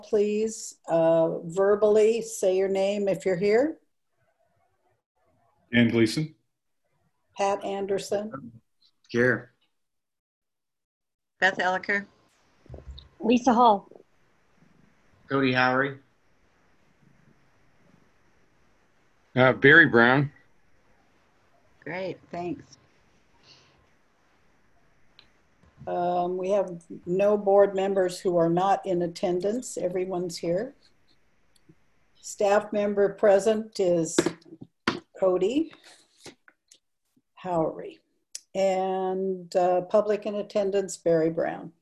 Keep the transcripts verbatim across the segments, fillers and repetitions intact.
please uh, verbally say your name if you're here. Dan Gleason. Pat Anderson. Here. Beth Elliker. Lisa Hall. Cody Howery. Uh, Barry Brown. Great, thanks. Um, we have no board members who are not in attendance. Everyone's here. Staff member present is Cody Howery. And uh, public in attendance, Barry Brown.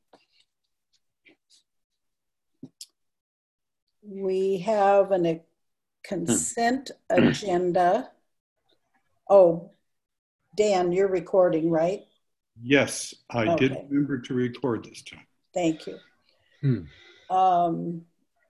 We have an, a consent agenda. Oh, Dan, you're recording, right? Yes, I Okay. did remember to record this time. Thank you. Hmm. Um,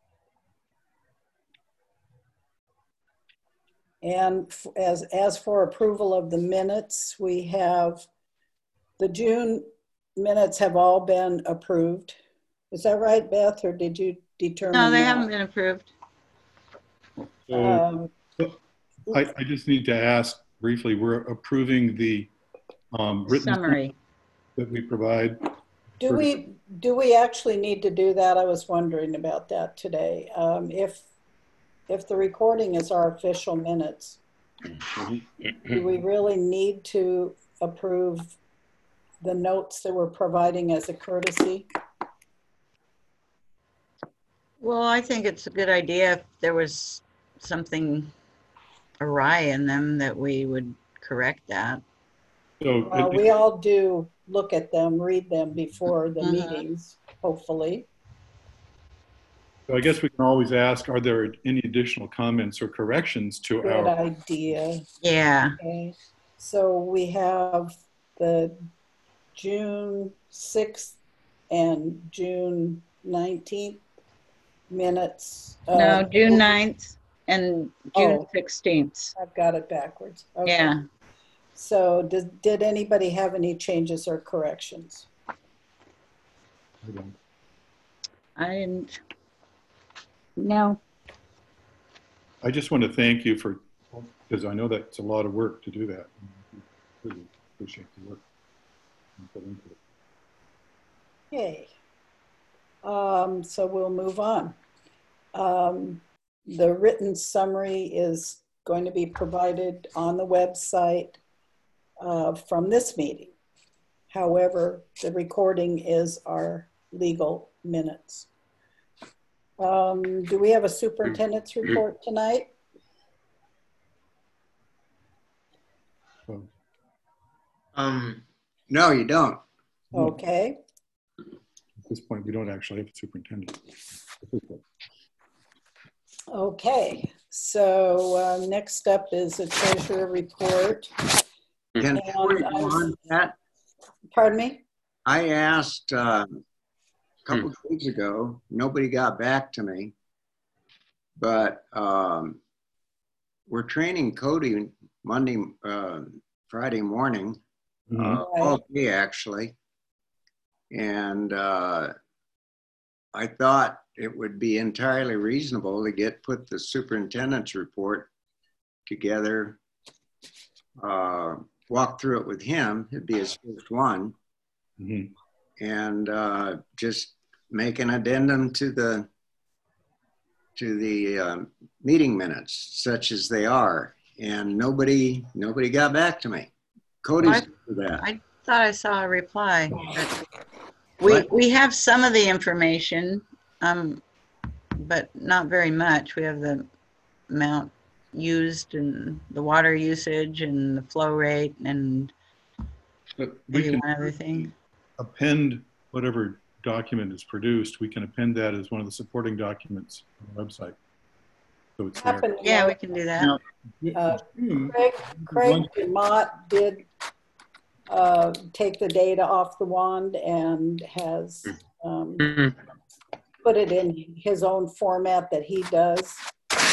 and f- as, as for approval of the minutes, we have the June minutes have all been approved. Is that right, Beth, or did you determine? No, they that? haven't been approved. So Um, I, I just need to ask briefly, we're approving the um, written Summary. that we provide. Do we, do we actually need to do that? I was wondering about that today. Um, if, if the recording is our official minutes, do we really need to approve the notes that we're providing as a courtesy? Well, I think it's a good idea if there was something awry in them that we would correct that. So Uh, it- we all do look at them, read them before the Mhm. meetings, hopefully. so I guess we can always ask, are there any additional comments or corrections to Good our, idea. Yeah, Okay, so we have the June sixth and June nineteenth minutes. no, Uh, June ninth and June Oh. sixteenth. I've got it backwards. Okay. Yeah, So did, did anybody have any changes or corrections? I don't- I didn't, No. I just want to thank you for, because I know that's a lot of work to do that. Really appreciate the work you put into it. Okay. Um, so we'll move on. Um, the written summary is going to be provided on the website uh, from this meeting. However, the recording is our legal minutes. Um, do we have a superintendent's report tonight? So, Um, no, you don't. Okay. at this point, we don't actually have a superintendent. Okay. So uh, next up is a treasurer report. Can, And before you I go was- on, Pat, Pardon me? I asked uh, a couple of days ago, nobody got back to me, but um, we're training Cody Monday, uh, Friday morning, Mhm. uh, all day actually. And uh, I thought it would be entirely reasonable to get, put the superintendent's report together, uh, walk through it with him. It'd be his first one. Mhm. And uh, just make an addendum to the to the um, meeting minutes, such as they are. And nobody nobody got back to me. Cody's I- for that. I thought I saw a reply. but We, What? we have some of the information, um, but not very much. We have the amount used and the water usage and the flow rate and But we maybe can one other thing. append whatever document is produced. We can append that as one of the supporting documents on the website. So it's there. Happened Yeah, we now, can do that. Now, Uh, Zoom, Craig, Craig Dumont did uh, take the data off the wand and has um, Mhm. put it in his own format that he does.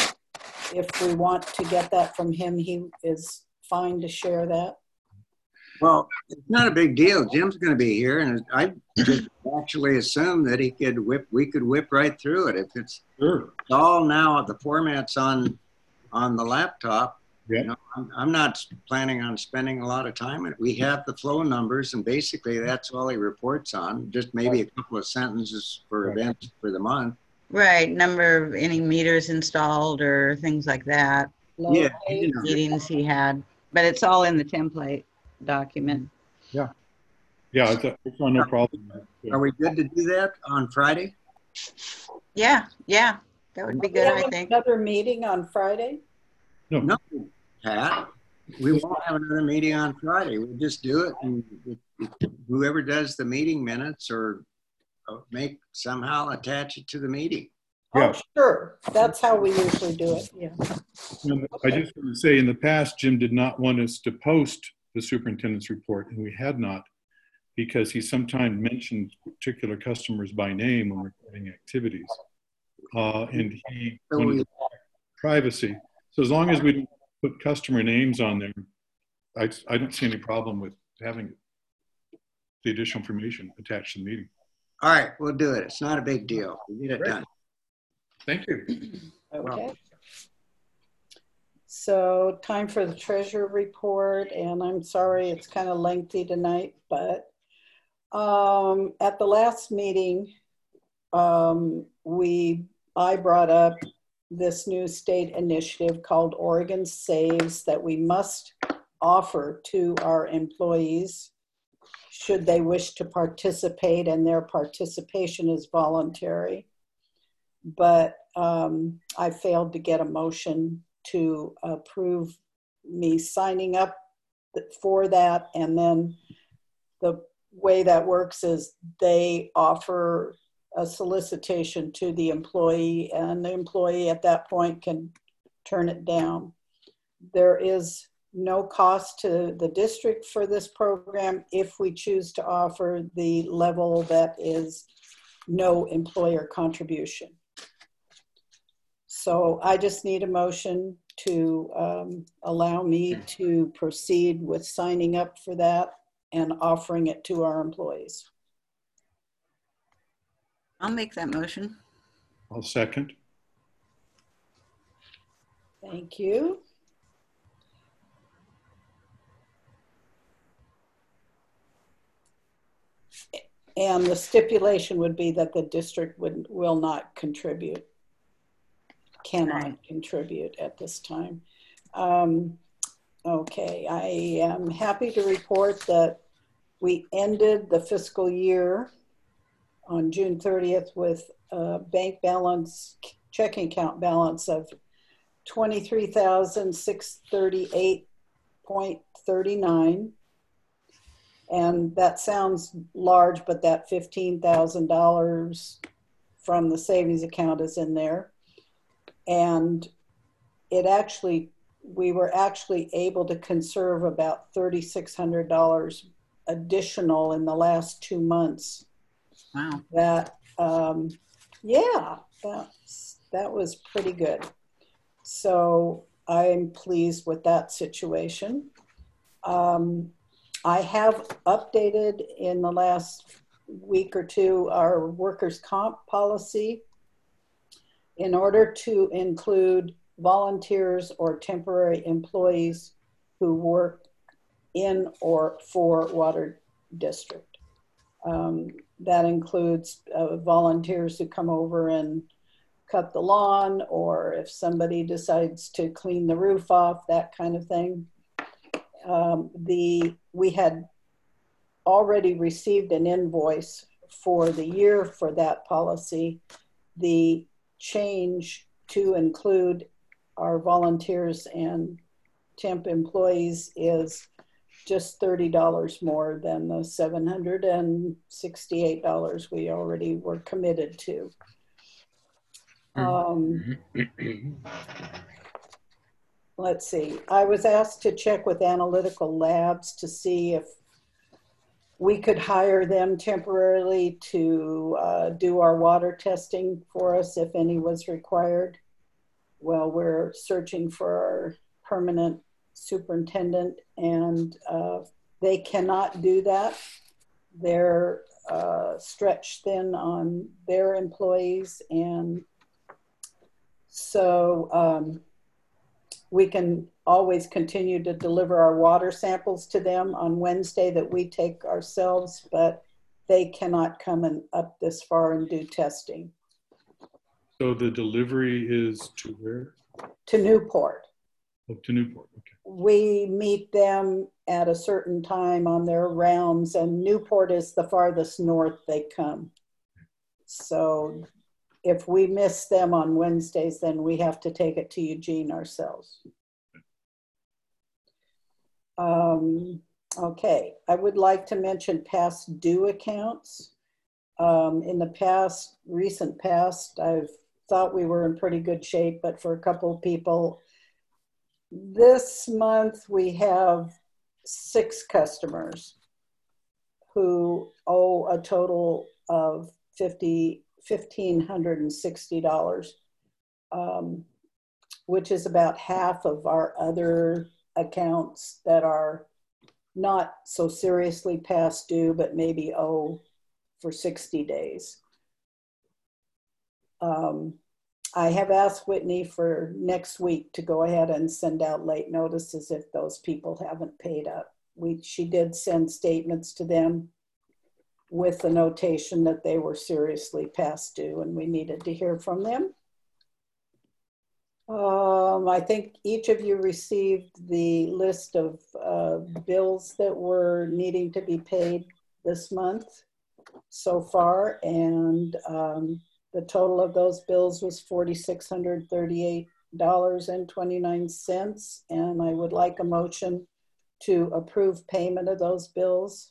If we want to get that from him, he is fine to share that. Well, it's not a big deal. Jim's going to be here, and I just actually assumed that he could whip. We could whip right through it if it's Sure. all now. The format's on on the laptop. Yeah. You know, I'm, I'm not planning on spending a lot of time in it. We have the flow numbers, and basically that's all he reports on. Just maybe a couple of sentences for Right. events for the month. Right, number of any meters installed or things like that, Yeah, Locate. you know. meetings he had, but it's all in the template document. Yeah, it's, a, it's no problem. Are we good to do that on Friday? Yeah, yeah, that would be We good, have I think. another meeting on Friday. No, No, Pat. We won't have another meeting on Friday. We'll just do it, and if, if whoever does the meeting minutes or uh, make somehow attach it to the meeting. yeah. Oh, sure. That's how we usually do it. Yeah. No, I just want to say in the past, Jim did not want us to post the superintendent's report, and we had not, because he sometimes mentioned particular customers by name when recording activities. Uh, and he So wanted we- privacy. So as long as we don't put customer names on there, I, I don't see any problem with having the additional information attached to the meeting. All right, we'll do it. It's not a big deal. We'll get it Great. done. Thank you. Okay. So time for the treasurer report, and I'm sorry it's kind of lengthy tonight, but um, at the last meeting, um, we I brought up this new state initiative called Oregon Saves that we must offer to our employees should they wish to participate, and their participation is voluntary. But um, I failed to get a motion to approve me signing up for that. And then the way that works is they offer a solicitation to the employee, and the employee at that point can turn it down. There is no cost to the district for this program if we choose to offer the level that is no employer contribution. So I just need a motion to um, allow me to proceed with signing up for that and offering it to our employees. I'll make that motion. I'll second. Thank you. And the stipulation would be that the district would, will not contribute, cannot Right. contribute at this time. Um, okay, I am happy to report that we ended the fiscal year on June thirtieth with a bank balance, checking account balance of twenty-three thousand six hundred thirty-eight dollars and thirty-nine cents. And that sounds large, but that fifteen thousand dollars from the savings account is in there. And it actually, we were actually able to conserve about three thousand six hundred dollars additional in the last two months. Wow. That, um, yeah, that's, that was pretty good. So I'm pleased with that situation. Um, I have updated in the last week or two our workers' comp policy in order to include volunteers or temporary employees who work in or for water district. Um, that includes uh, volunteers who come over and cut the lawn, or if somebody decides to clean the roof off, that kind of thing. Um, the we had already received an invoice for the year for that policy. The change to include our volunteers and temp employees is just thirty dollars more than the seven hundred sixty-eight dollars we already were committed to. Um, let's see, I was asked to check with Analytical Labs to see if we could hire them temporarily to uh, do our water testing for us if any was required. Well, we're searching for our permanent superintendent, and uh, they cannot do that. They're uh, stretched thin on their employees, and so um, we can always continue to deliver our water samples to them on Wednesday that we take ourselves, but they cannot come and up this far and do testing. So the delivery is to where? To Newport. Oh, to Newport, okay. We meet them at a certain time on their rounds, and Newport is the farthest north they come. So if we miss them on Wednesdays, then we have to take it to Eugene ourselves. Um, okay, I would like to mention past due accounts. Um, in the past, recent past, I've thought we were in pretty good shape, but for a couple of people, this month we have six customers who owe a total of fifty, fifteen hundred and sixty dollars, um, which is about half of our other accounts that are not so seriously past due, but maybe owe for sixty days. Um, I have asked Whitney for next week to go ahead and send out late notices if those people haven't paid up. We, she did send statements to them with the notation that they were seriously past due and we needed to hear from them. Um, I think each of you received the list of uh, bills that were needing to be paid this month so far, and um, the total of those bills was four thousand six hundred thirty-eight dollars and twenty-nine cents, and I would like a motion to approve payment of those bills.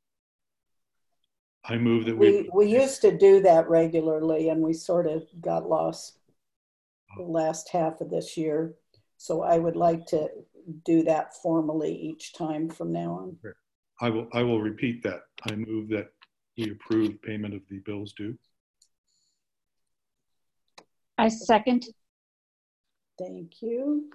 I move that we... We, we used to do that regularly, and we sort of got lost the last half of this year. So I would like to do that formally each time from now on. I will, I will repeat that. I move that we approve payment of the bills due. I second. Thank you.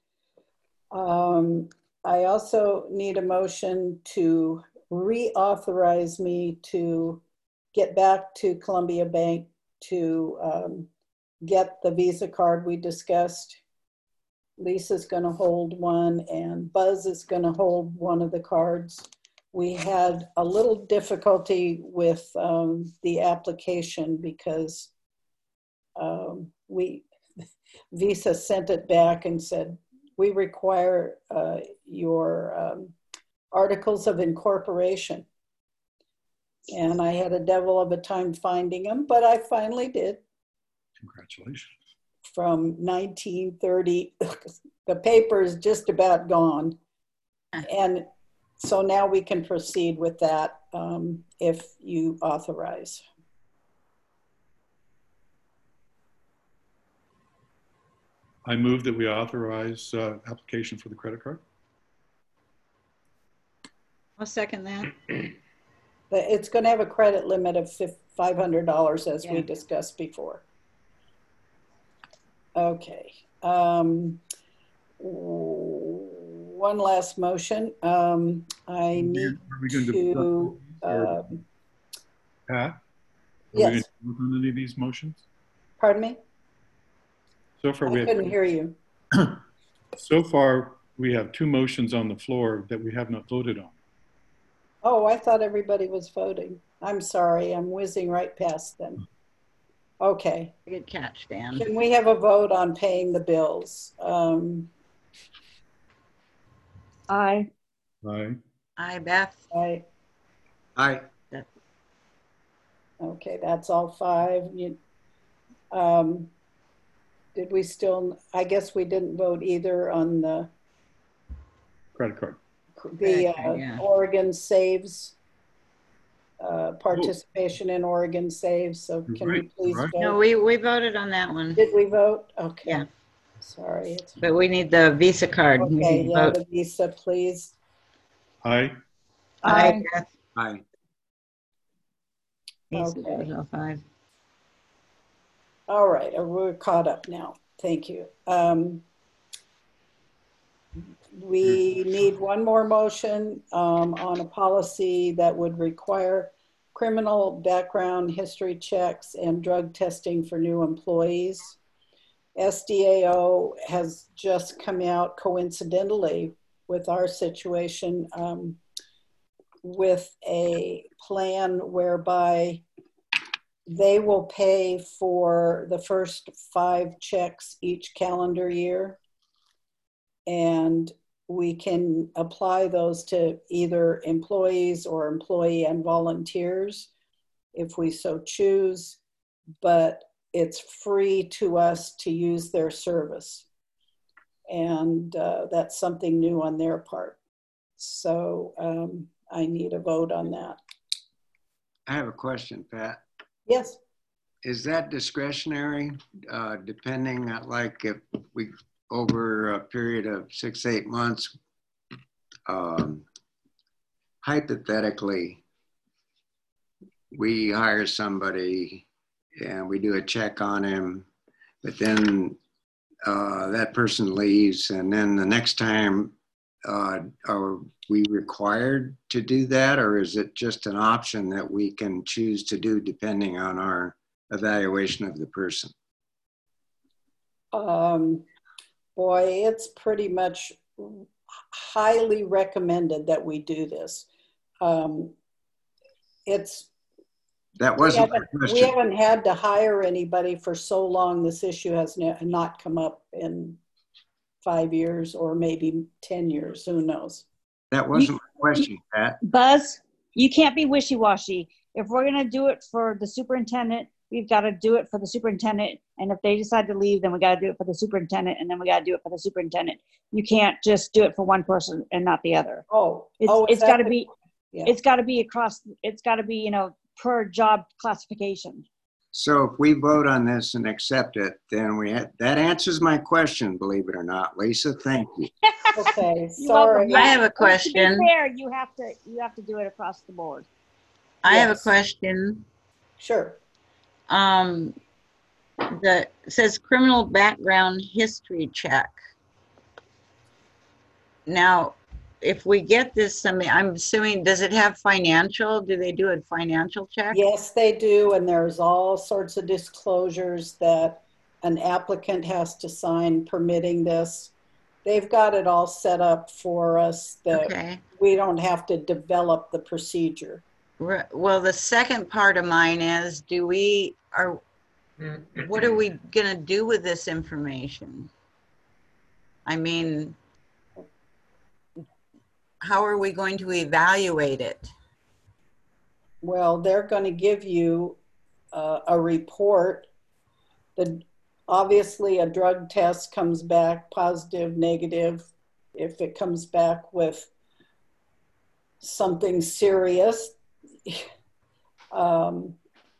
Um, I also need a motion to reauthorize me to get back to Columbia Bank to um, get the Visa card we discussed. Lisa's going to hold one and Buzz is going to hold one of the cards. We had a little difficulty with um, the application because um, we Visa sent it back and said, we require uh, your um, articles of incorporation. And I had a devil of a time finding them, but I finally did. Congratulations. From nineteen thirty, the paper is just about gone. And so now we can proceed with that um, if you authorize. I move that we authorize uh, application for the credit card. I'll second that. But it's going to have a credit limit of five hundred dollars as Yeah. we discussed before. Okay. Um, one last motion. Um, I need Are we going to, to, or, um, Pat? Are yes. we going to vote on any of these motions? Pardon me? So far, I we have, couldn't hear you. so far, we have two motions on the floor that we have not voted on. Oh, I thought everybody was voting. I'm sorry, I'm whizzing right past them. Okay. Good catch, Dan. Can we have a vote on paying the bills? Um, Aye. Aye. Aye, Beth. I, Aye. okay, that's all five. You, um, did we still, I guess we didn't vote either on the, Credit card. the uh, Credit, yeah. Oregon Saves, uh, participation in Oregon Saves. So can Right, we please right. vote? No, we, we voted on that one, Did we vote? Okay. Yeah. Sorry. It's, but we need the Visa card. We okay, need to yeah, vote. the Visa, please. Aye. Aye, Aye. Beth. Aye. Visa, Okay. there's all five. All right, uh, we're caught up now. Thank you. Um, we need one more motion um, on a policy that would require criminal background history checks and drug testing for new employees. S D A O has just come out coincidentally with our situation um, with a plan whereby they will pay for the first five checks each calendar year. And we can apply those to either employees or employee and volunteers if we so choose, but it's free to us to use their service. And uh, that's something new on their part. So um, I need a vote on that. I have a question, Pat. Yes. Is that discretionary, uh, depending on, like, if we, over a period of six, eight months, um, hypothetically, we hire somebody and we do a check on him, but then uh, that person leaves, and then the next time, uh, are we required to do that, or is it just an option that we can choose to do depending on our evaluation of the person? Um, boy, it's pretty much highly recommended that we do this. Um, it's That wasn't we my haven't, question. we haven't had to hire anybody for so long. This issue has not come up in five years or maybe ten years. Who knows? That wasn't my question, Pat. Buzz, you can't be wishy-washy. If we're going to do it for the superintendent, we've got to do it for the superintendent. And if they decide to leave, then we got to do it for the superintendent. And then we got to do it for the superintendent. You can't just do it for one person and not the other. Oh, It's, oh, it's got to be, yeah. it's got to be across, it's got to be, you know, per job classification. So if we vote on this and accept it, then we had, that answers my question, believe it or not. Lisa, thank you. Okay, You're welcome. sorry. I have a To be question. fair, you have to, you have to do it across the board. I have a Yes. question. Sure. Um, the it says criminal background history check. Now, if we get this, I mean, I'm assuming, does it have financial? Do they do a financial check? Yes, they do. And there's all sorts of disclosures that an applicant has to sign permitting this. They've got it all set up for us that Okay. we don't have to develop the procedure. Re- Well, the second part of mine is, do we, are, what are we gonna do with this information? I mean, how are we going to evaluate it? Well, they're going to give you uh, a report. The, obviously, a drug test comes back positive, negative. If it comes back with something serious, um,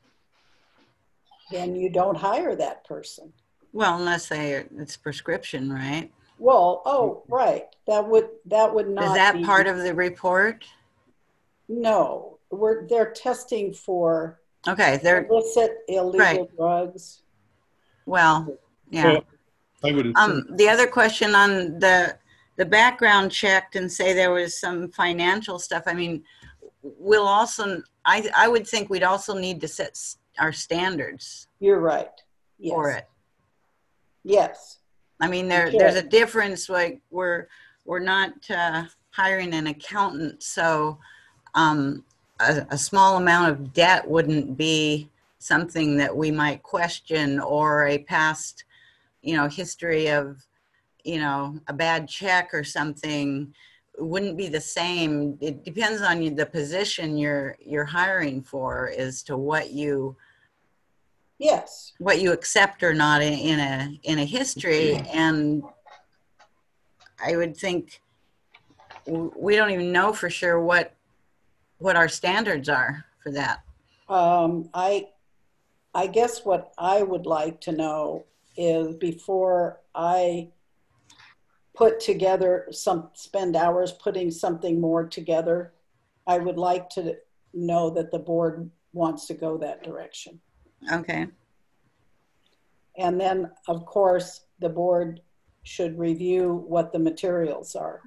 then you don't hire that person. Well, unless they, it's prescription, right? Well, oh, right. That would that would not Is that be, part of the report? No, we're they're testing for Okay, they're, illicit, illegal Right. drugs. well, yeah. Well, I would assume. Um, the other question on the, the background checked and say there was some financial stuff. I mean, we'll also, I, I would think we'd also need to set s- our standards You're right. Yes. for it. Yes. I mean, there, Okay. there's a difference, like we're, we're not uh, hiring an accountant. So um, a, a small amount of debt wouldn't be something that we might question, or a past, you know, history of, you know, a bad check or something wouldn't be the same. It depends on you, the position you're, you're hiring for as to what you, Yes. what you accept or not in, in a in a history. And I would think w- we don't even know for sure what what our standards are for that. Um, I, I guess what I would like to know is before I put together some, spend hours putting something more together, I would like to know that the board wants to go that direction. Okay. And then, of course, the board should review what the materials are.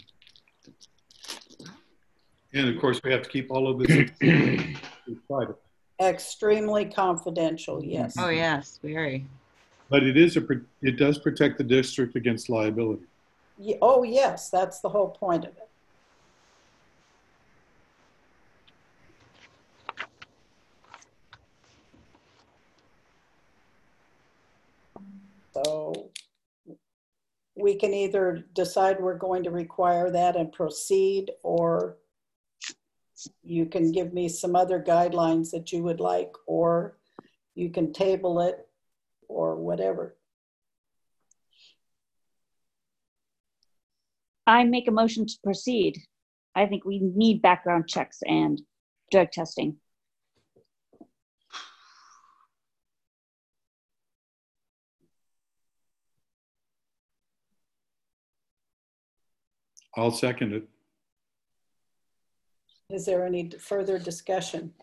And of course, we have to keep all of this private. Extremely confidential, yes. Oh, yes, very. But it is a, it does protect the district against liability. Ye- Oh, yes, that's the whole point of it. So we can either decide we're going to require that and proceed, or you can give me some other guidelines that you would like, or you can table it, or whatever. I make a motion to proceed. I think we need background checks and drug testing. I'll second it. Is there any further discussion?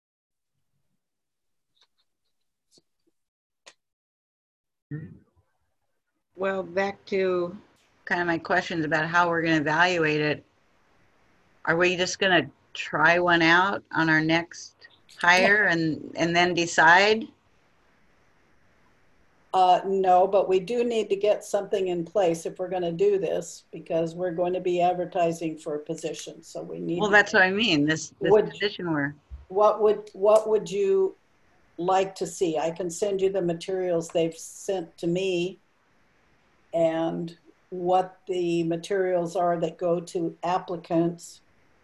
Well, back to kind of my questions about how we're going to evaluate it. Are we just going to try one out on our next hire and, and then decide? Uh, no, but we do need to get something in place if we're going to do this, because we're going to be advertising for a position. So we need. Well, that's what I mean. This, this Would- position where. What would what would you like to see? I can send you the materials they've sent to me, and what the materials are that go to applicants.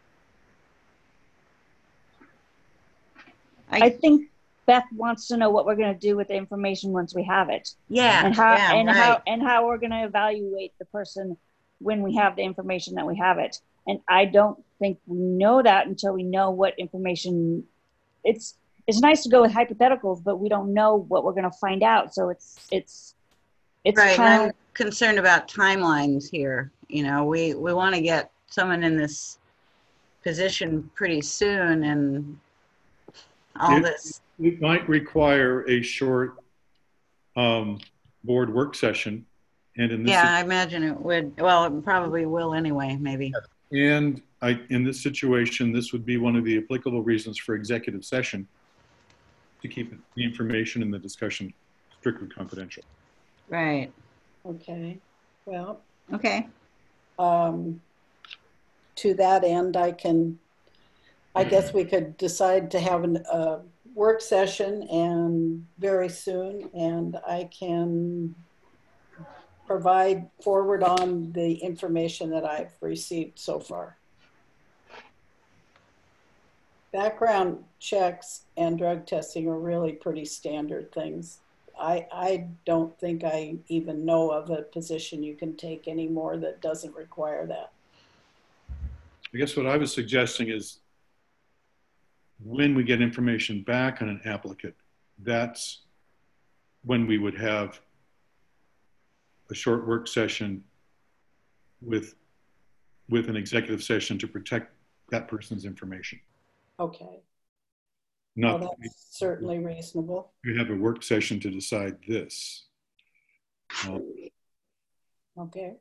I, I think Beth wants to know what we're going to do with the information once we have it. Yeah. And how yeah, and right. how and how we're going to evaluate the person when we have the information that we have it. And I don't think we know that until we know what information. It's it's nice to go with hypotheticals, but we don't know what we're going to find out. So it's it's it's right. kind I'm concerned about timelines here. You know, we we want to get someone in this position pretty soon, and all It- this. It might require a short um, board work session, and in this Yeah, I imagine it would. Well, it probably will anyway. Maybe. and I, in this situation, this would be one of the applicable reasons for executive session, to keep the information and the discussion strictly confidential. Right. Okay. Well. Okay. Um, to that end, I can. I guess we could decide to have a uh, work session and very soon, and I can provide forward on the information that I've received so far. Background checks and drug testing are really pretty standard things. I, I don't think I even know of a position you can take anymore that doesn't require that. I guess what I was suggesting is, when we get information back on an applicant, that's when we would have a short work session with with an executive session to protect that person's information. Okay. Not Well, that's certainly reasonable. we have a work session to decide this. Um, Okay.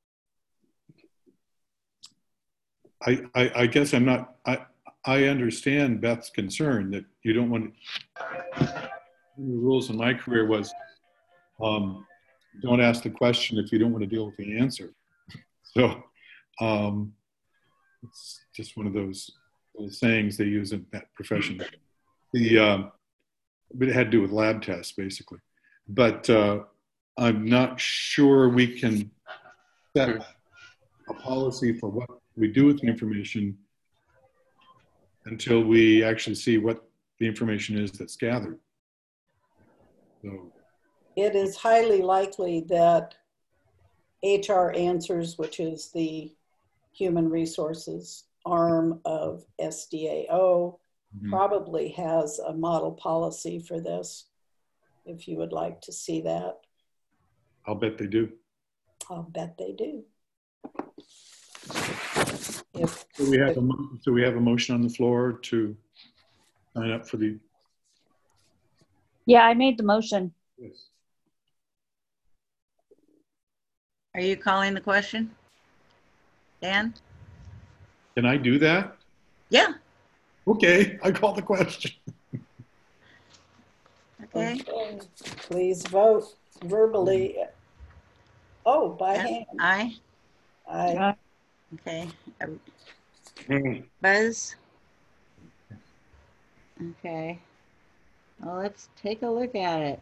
I, I, I guess I'm not, I, I understand Beth's concern that you don't want to, the rules in my career was, um, don't ask the question if you don't want to deal with the answer. So um, it's just one of those, those sayings they use in that profession. The, um, but it had to do with lab tests, basically. But uh, I'm not sure we can set a policy for what we do with the information until we actually see what the information is that's gathered. So It is highly likely that H R Answers, which is the human resources arm of S D A O, mm-hmm. probably has a model policy for this, if you would like to see that. I'll bet they do. I'll bet they do. If, so we have a so we have a motion on the floor to sign up for the. Yeah, I made the motion. Yes. Are you calling the question? Dan? Can I do that? Yeah. Okay, I call the question. Okay. Okay. Please vote verbally. Oh, by Yes, hand. aye. Aye. Uh, Okay. Hmm. Buzz? Okay. Well, let's take a look at it.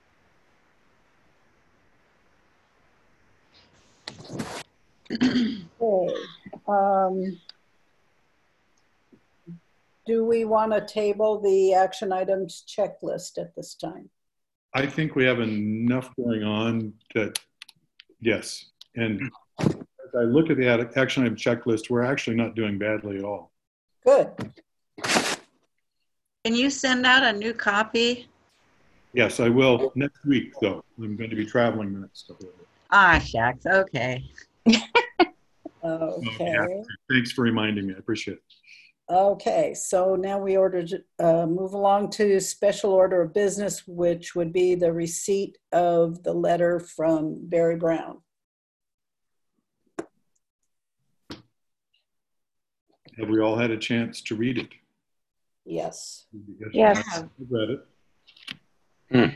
Okay. Um, do we want to table the action items checklist at this time? I think we have enough going on that, yes. And as I look at the ad- action item checklist, we're actually not doing badly at all. Good. Can you send out a new copy? Yes, I will next week, though. I'm going to be traveling the next couple of weeks. Ah, shucks. Okay. Okay. Thanks for reminding me. I appreciate it. Okay, so now we order to uh, move along to special order of business, which would be the receipt of the letter from Barry Brown. Have we all had a chance to read it? Yes. Yes. I've read it. Hmm.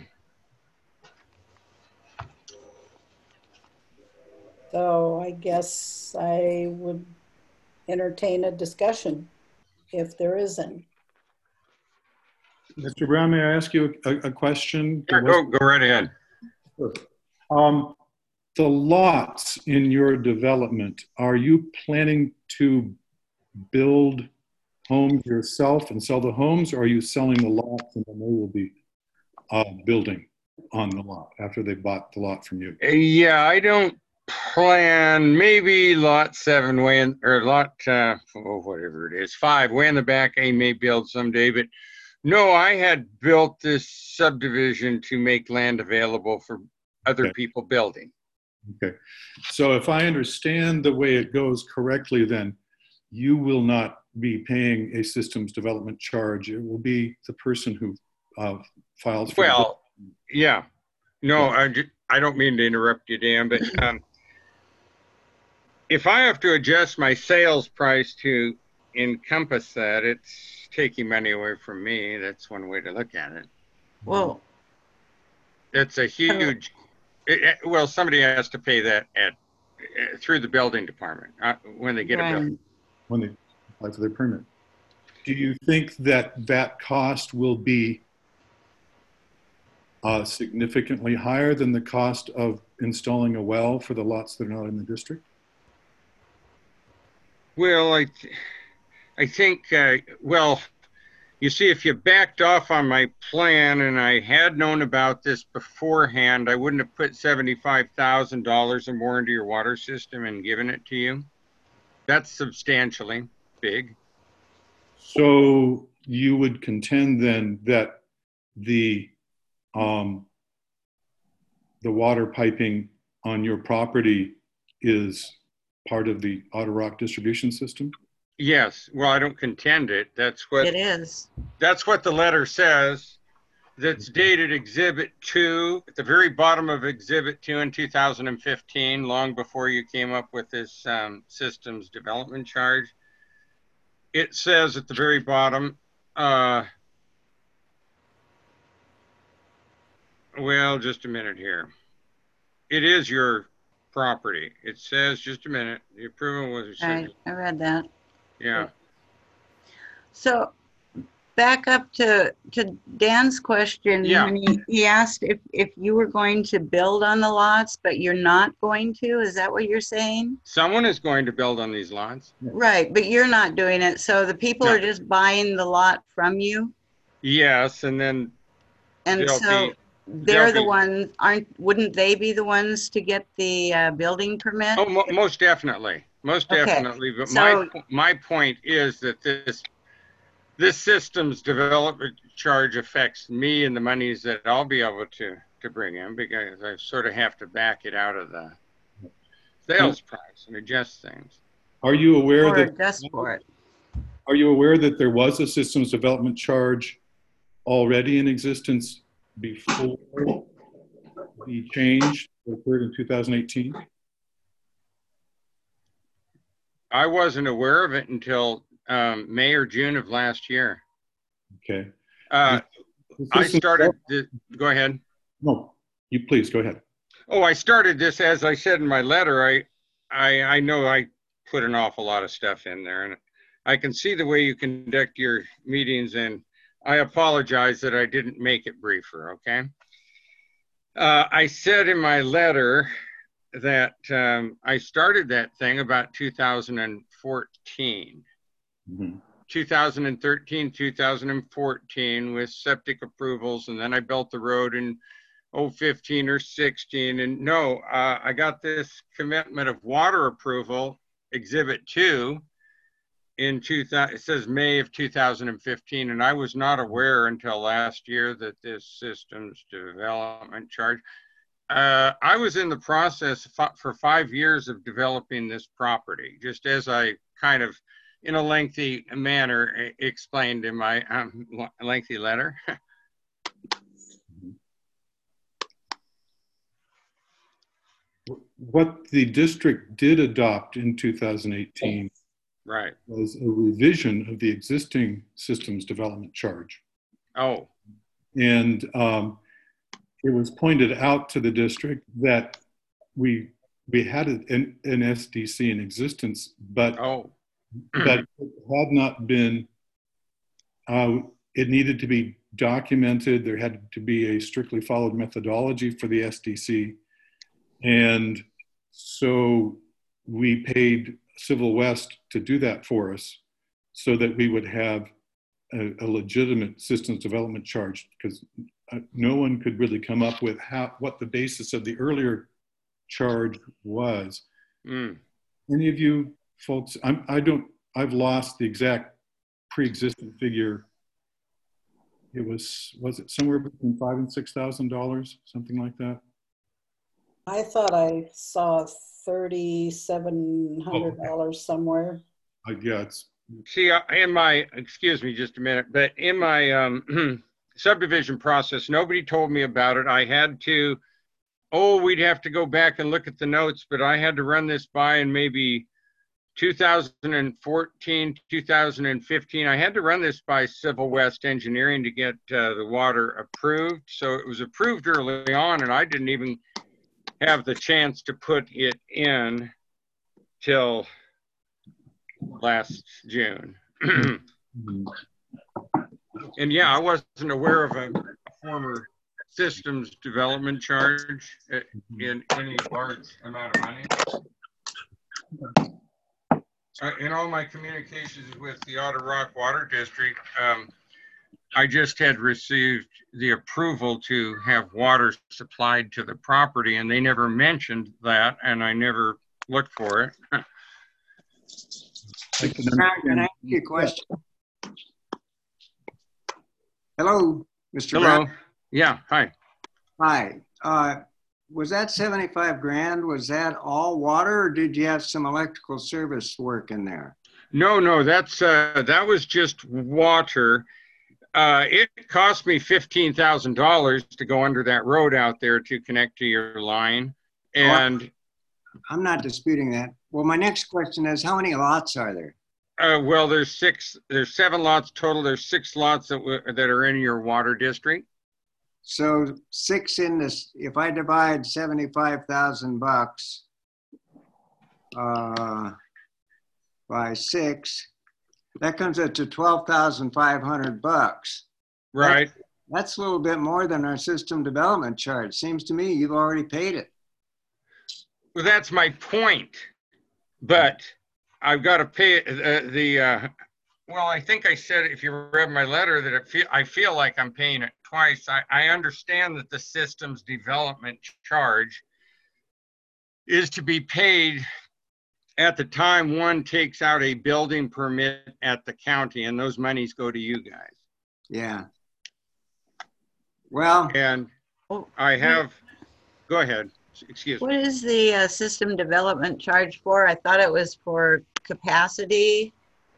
So I guess I would entertain a discussion if there is any. Mister Brown, may I ask you a, a question? Sure, go, go right ahead. Um, the lots in your development, are you planning to build homes yourself and sell the homes, or are you selling the lots and then they will be uh, building on the lot after they bought the lot from you? Uh, Yeah, I don't plan, maybe lot seven way in, or lot, uh, oh, whatever it is, five way in the back, I may build someday, but no, I had built this subdivision to make land available for other Okay. people building. Okay. So if I understand the way it goes correctly, then you will not be paying a systems development charge. It will be the person who uh, files for Well, yeah, no, Yeah. I, ju- I don't mean to interrupt you, Dan, but um, if I have to adjust my sales price to encompass that, it's taking money away from me. That's one way to look at it. Well, It's a huge, it, it- well, somebody has to pay that at, uh, through the building department uh, when they get a bill. right. when they apply for their permit. Do you think that that cost will be uh, significantly higher than the cost of installing a well for the lots that are not in the district? Well, I, th- I think, uh, well, you see, if you backed off on my plan and I had known about this beforehand, I wouldn't have put seventy-five thousand dollars or more into your water system and given it to you. That's substantially big. So you would contend then that the um, the water piping on your property is part of the Otter Rock distribution system? Yes, well, I don't contend it. That's what It is. that's what the letter says. That's dated Exhibit two, at the very bottom of Exhibit two in two thousand fifteen, long before you came up with this um, systems development charge. It says at the very bottom, uh, well, just a minute here. It is your property. It says, just a minute, the approval was, I, I read that. yeah. So back up to, to Dan's question. Yeah. When he, he asked if, if you were going to build on the lots, but you're not going to, is that what you're saying? Someone is going to build on these lots. Right, but you're not doing it. So the people No. are just buying the lot from you? Yes, and then And They'll so be- they're the they'll be- ones, aren't, wouldn't they be the ones to get the uh, building permit? Oh, mo- most definitely, most Okay, definitely. But so- my my point is that this this systems development charge affects me and the monies that I'll be able to to bring in, because I sort of have to back it out of the sales price and adjust things. Are you aware Or that just for it? are you aware that there was a systems development charge already in existence before the change that occurred in two thousand eighteen? I wasn't aware of it until um, May or June of last year. Okay. Uh, This I is- started, the, go ahead. No, you please go ahead. Oh, I started this, as I said in my letter. I, I, I know I put an awful lot of stuff in there, and I can see the way you conduct your meetings, and I apologize that I didn't make it briefer, okay? Uh, I said in my letter that um, I started that thing about two thousand fourteen. Mhm. two thousand thirteen, two thousand fourteen with septic approvals, and then I built the road in oh fifteen or sixteen. And no, uh, I got this commitment of water approval, exhibit two, in two thousand, it says May of two thousand fifteen, and I was not aware until last year that this systems development charge. Uh, I was in the process for five years of developing this property, just as I kind of, in a lengthy manner, explained in my um, lengthy letter. What the district did adopt in two thousand eighteen Right. was a revision of the existing systems development charge. Oh. And um, it was pointed out to the district that we we had an, an S D C in existence, but Oh. that it had not been, uh, it needed to be documented. There had to be a strictly followed methodology for the S D C. And so we paid Civil West to do that for us so that we would have a, a legitimate systems development charge, because uh, no one could really come up with how, what the basis of the earlier charge was. Mm. Any of you folks, I'm, I don't, I've lost the exact pre-existing figure. It was, was it somewhere between five and six thousand dollars, something like that? I thought I saw thirty-seven hundred dollars somewhere. Uh, yeah, it's, See, uh, in my, excuse me just a minute, but in my um, subdivision process, nobody told me about it. I had to, oh, we'd have to go back and look at the notes, but I had to run this by in maybe two thousand fourteen, two thousand fifteen. I had to run this by Civil West Engineering to get uh, the water approved. So it was approved early on, and I didn't even have the chance to put it in till last June. And yeah, I wasn't aware of a former systems development charge in any large amount of money. Uh, in all my communications with the Otter Rock Water District, um, I just had received the approval to have water supplied to the property, and they never mentioned that, and I never looked for it. I can Can I, can I understand. ask you a question? Hello, Mister Hello. Brown. Yeah, hi. Hi. Uh, was that seventy-five grand? Was that all water, or did you have some electrical service work in there? No, no, that's uh, that was just water. Uh, it cost me fifteen thousand dollars to go under that road out there to connect to your line. And I'm not disputing that. Well, my next question is, how many lots are there? uh, well, there's six, there's seven lots total. There's six lots that, w that are in your water district. So six in this, if I divide seventy-five thousand bucks uh, by six, that comes up to twelve thousand five hundred bucks. Right. That's, that's a little bit more than our system development charge. Seems to me you've already paid it. Well, that's my point. But I've got to pay uh, the, uh, well, I think I said, if you read my letter, that it feel, I feel like I'm paying it twice. I, I understand that the systems development charge is to be paid at the time one takes out a building permit at the county, and those monies go to you guys. Yeah. Well, And Oh, I have, go ahead, excuse me. what is the uh, system development charge for? I thought it was for capacity.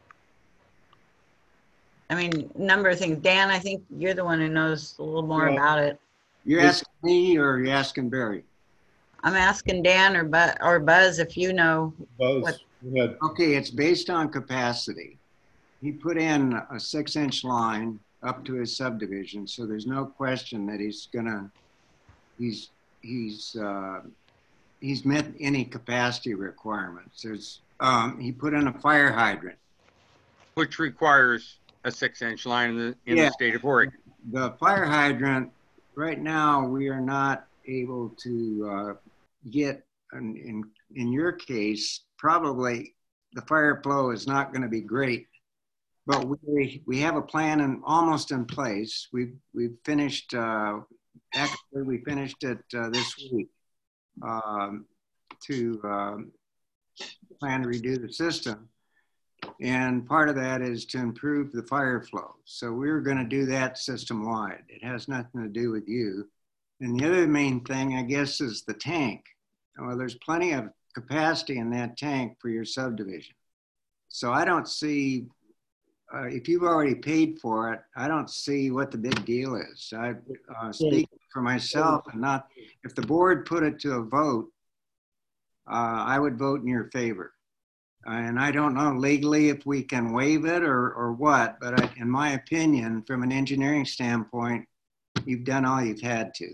I mean, number of things. Dan, I think you're the one who knows a little more Yeah. about it. you're asking me or you're asking Barry? I'm asking Dan or, Bu or Buzz if you know Buzz. what Go ahead. Okay, it's based on capacity. He put in a six inch line up to his subdivision, so there's no question that he's gonna, he's, he's, uh, he's met any capacity requirements. There's, um, he put in a fire hydrant. Which requires a six inch line in the, in Yeah. the state of Oregon. The fire hydrant, right now, we are not able to uh, get, in, in, in your case, probably the fire flow is not going to be great, but we, we have a plan and almost in place. We've, we've finished, uh, actually we finished it uh, this week um, to um, plan to redo the system. And part of that is to improve the fire flow. So we're going to do that system wide. It has nothing to do with you. And the other main thing, I guess, is the tank. Well, there's plenty of capacity in that tank for your subdivision. So I don't see, uh, if you've already paid for it, I don't see what the big deal is. I uh, speak for myself and not, if the board put it to a vote, uh, I would vote in your favor. And I don't know legally if we can waive it or, or what, but I, in my opinion, from an engineering standpoint, you've done all you've had to.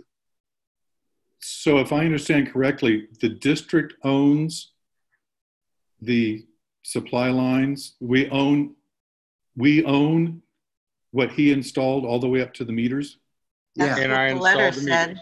So if I understand correctly, the district owns the supply lines. We own, we own what he installed all the way up to the meters? That's Yeah. And what I the letter installed the said.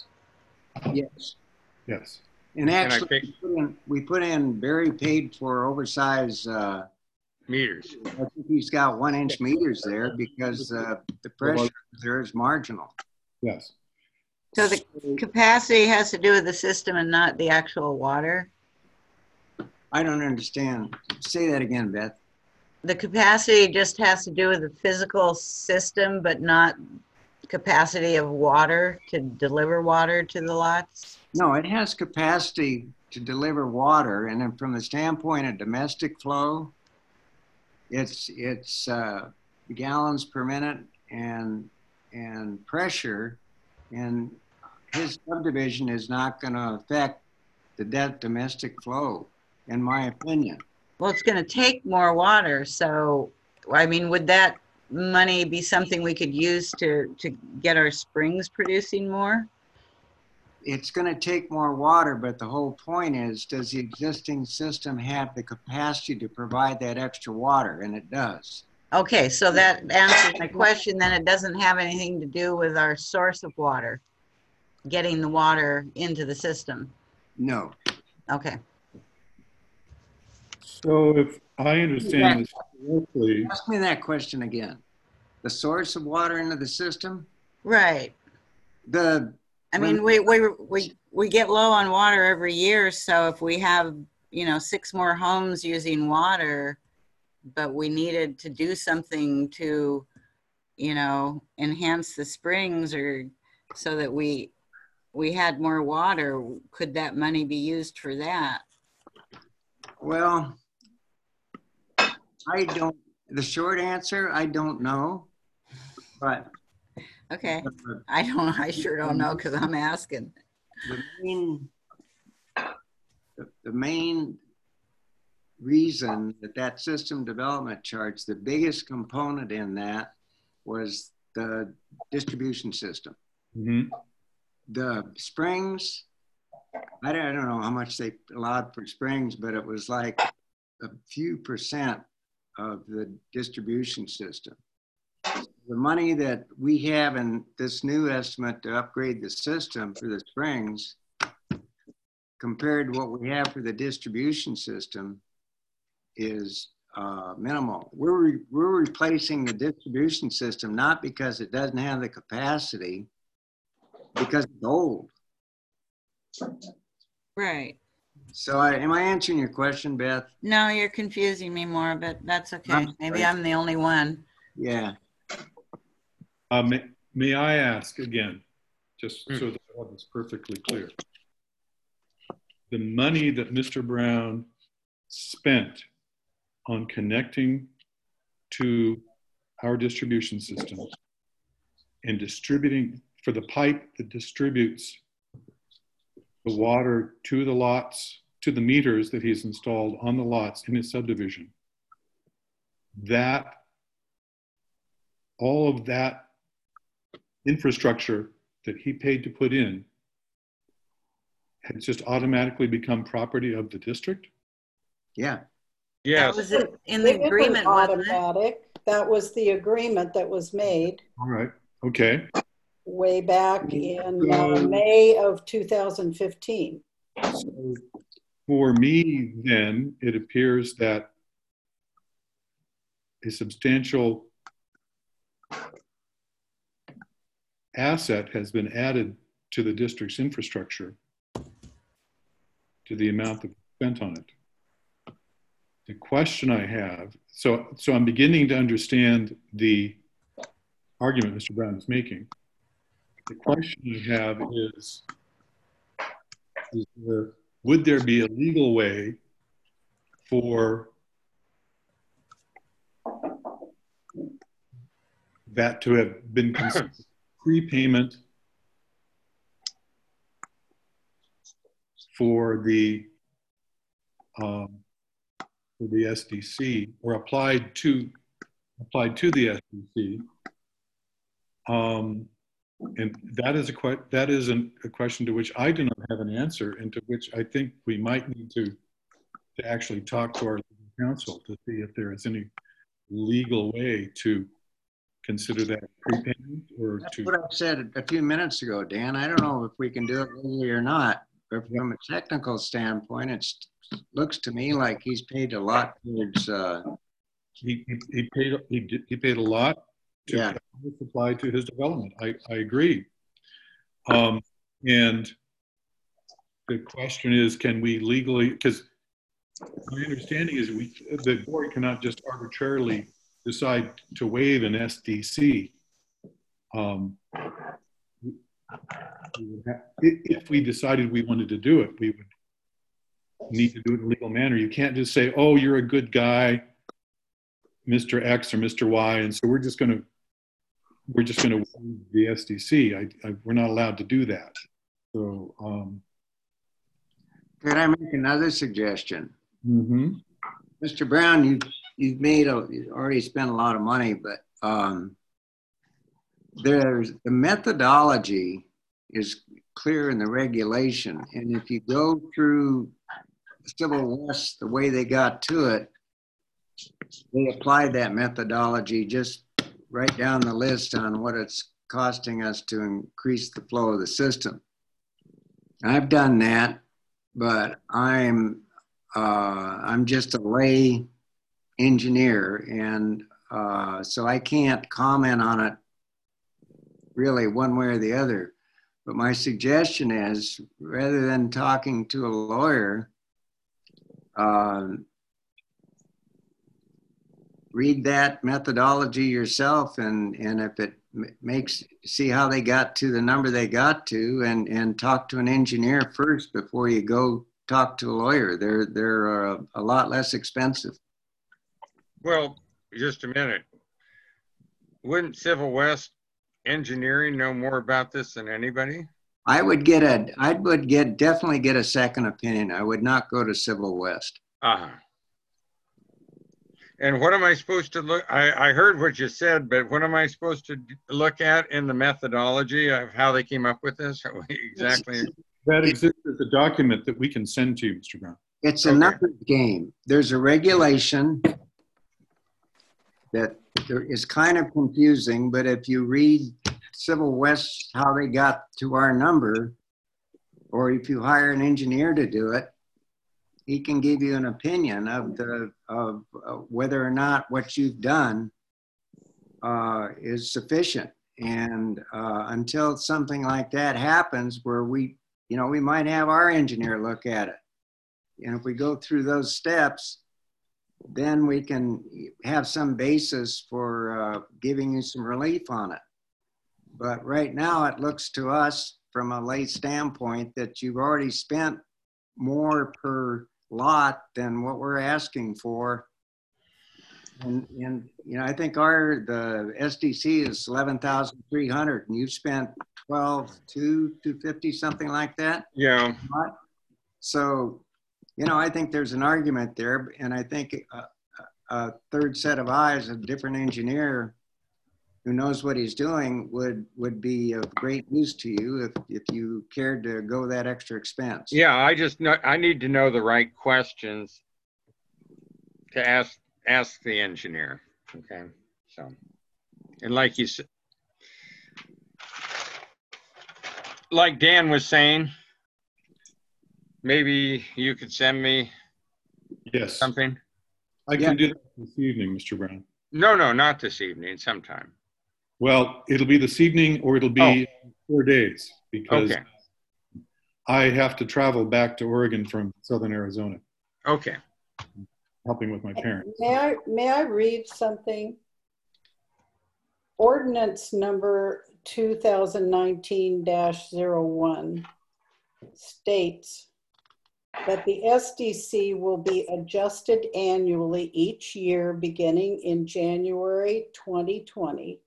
Yes. Yes. And actually, pick- we put in, we put in very paid for oversized, uh, Meters. I think he's got one inch meters there because uh, the pressure there is marginal. Yes. So the capacity has to do with the system and not the actual water? I don't understand. Say that again, Beth. The capacity just has to do with the physical system, but not capacity of water to deliver water to the lots? No, it has capacity to deliver water, and then from the standpoint of domestic flow, it's it's uh, gallons per minute and and pressure, and his subdivision is not going to affect the de- domestic flow, in my opinion. Well, it's going to take more water, so I mean, would that money be something we could use to to get our springs producing more? It's going to take more water, but the whole point is, does the existing system have the capacity to provide that extra water? And it does. Okay, so that answers my question. Then it doesn't have anything to do with our source of water, getting the water into the system. No. Okay. So if I understand this correctly, Ask me that question again. The source of water into the system? Right. The I mean, we, we, we, we get low on water every year. So if we have, you know, six more homes using water, but we needed to do something to, you know, enhance the springs or so that we, we had more water, could that money be used for that? Well, I don't, the short answer, I don't know, but Okay. the, I don't, I sure don't know because I'm asking. the main, the, the main reason that that system development charge, the biggest component in that was the distribution system. mhm, The springs, I don't, I don't know how much they allowed for springs, but it was like a few percent of the distribution system. The money that we have in this new estimate to upgrade the system for the springs compared to what we have for the distribution system is uh, minimal. We're, re we're replacing the distribution system not because it doesn't have the capacity, because it's old. Right. So I, am I answering your question, Beth? No, you're confusing me more, but that's okay. I'm Maybe sorry. I'm the only one. Yeah. uh, may, may I ask again, just Hmm. so that I have this perfectly clear. The money that Mister Brown spent on connecting to our distribution system and distributing for the pipe that distributes the water to the lots, to the meters that he's installed on the lots in his subdivision, that all of that infrastructure that he paid to put in had just automatically become property of the district? Yeah. Yes. That was it in the It isn't agreement, wasn't it? automatic. That was the agreement that was made All right. Okay. way back in uh, May of two thousand fifteen. So for me, then, it appears that a substantial asset has been added to the district's infrastructure to the amount that's spent on it. The question I have, so, so I'm beginning to understand the argument Mister Brown is making. The question I have is, is there, would there be a legal way for that to have been considered prepayment for the um, for the S D C, or applied to applied to the S D C? Um, and that is a que that is an, a question to which I do not have an answer, and to which I think we might need to to actually talk to our counsel to see if there is any legal way to consider that prepayment, or That's to. what I said a few minutes ago, Dan. I don't know if we can do it legally or not, but from a technical standpoint, it looks to me like he's paid a lot towards. Uh, He, he, he paid he, did, he paid a lot to Yeah. supply to his development. I, I agree. Um, and the question is, can we legally, because my understanding is we the board cannot just arbitrarily decide to waive an S D C. Um, we would have, if we decided we wanted to do it, we would need to do it in a legal manner. You can't just say, oh, you're a good guy, Mister X or Mister Y, and so we're just going to we're just going to waive the S D C. I, I, we're not allowed to do that. So, um, could I make another suggestion? mm-hmm. Mister Brown, you you've made a you've already spent a lot of money, but um, there's the methodology is clear in the regulation, and if you go through Civil West the way they got to it, they applied that methodology just right down the list on what it's costing us to increase the flow of the system. I've done that, but I'm uh, I'm just a lay engineer, and uh, so I can't comment on it really one way or the other. But my suggestion is, rather than talking to a lawyer, uh, read that methodology yourself, and, and if it makes, see how they got to the number they got to, and, and talk to an engineer first before you go talk to a lawyer. They're, they're a, a lot less expensive. Well, just a minute. Wouldn't Civil West Engineering know more about this than anybody? I would get a, I would get, definitely get a second opinion. I would not go to Civil West. Uh-huh. And what am I supposed to look, I, I heard what you said, but what am I supposed to look at in the methodology of how they came up with this? Exactly. That exists as a document that we can send to you, Mister Brown. It's a Okay. numbers game. There's a regulation that there is kind of confusing, but if you read Civil West, how they got to our number, or if you hire an engineer to do it, he can give you an opinion of the of uh, whether or not what you've done uh, is sufficient. And uh, until something like that happens, where we, you know, we might have our engineer look at it, and if we go through those steps, then we can have some basis for uh, giving you some relief on it. But right now, it looks to us from a lay standpoint that you've already spent more per lot than what we're asking for. And, and you know, I think our, the S D C is eleven thousand three hundred, and you've spent twelve, two, two fifty, something like that. Yeah. So you know, I think there's an argument there, and I think a, a third set of eyes, a different engineer who knows what he's doing would would be of great use to you if, if you cared to go that extra expense. Yeah, I just know, I need to know the right questions to ask ask the engineer. Okay, so, and like you said, like Dan was saying, maybe you could send me Yes, something. I can Yeah. do that this evening, Mister Brown. No, no, not this evening, sometime. Well, it'll be this evening or it'll be four days because Okay, I have to travel back to Oregon from Southern Arizona, okay. helping with my parents. May I, may I read something? Ordinance number two thousand nineteen dash zero one states that the S D C will be adjusted annually each year beginning in January twenty twenty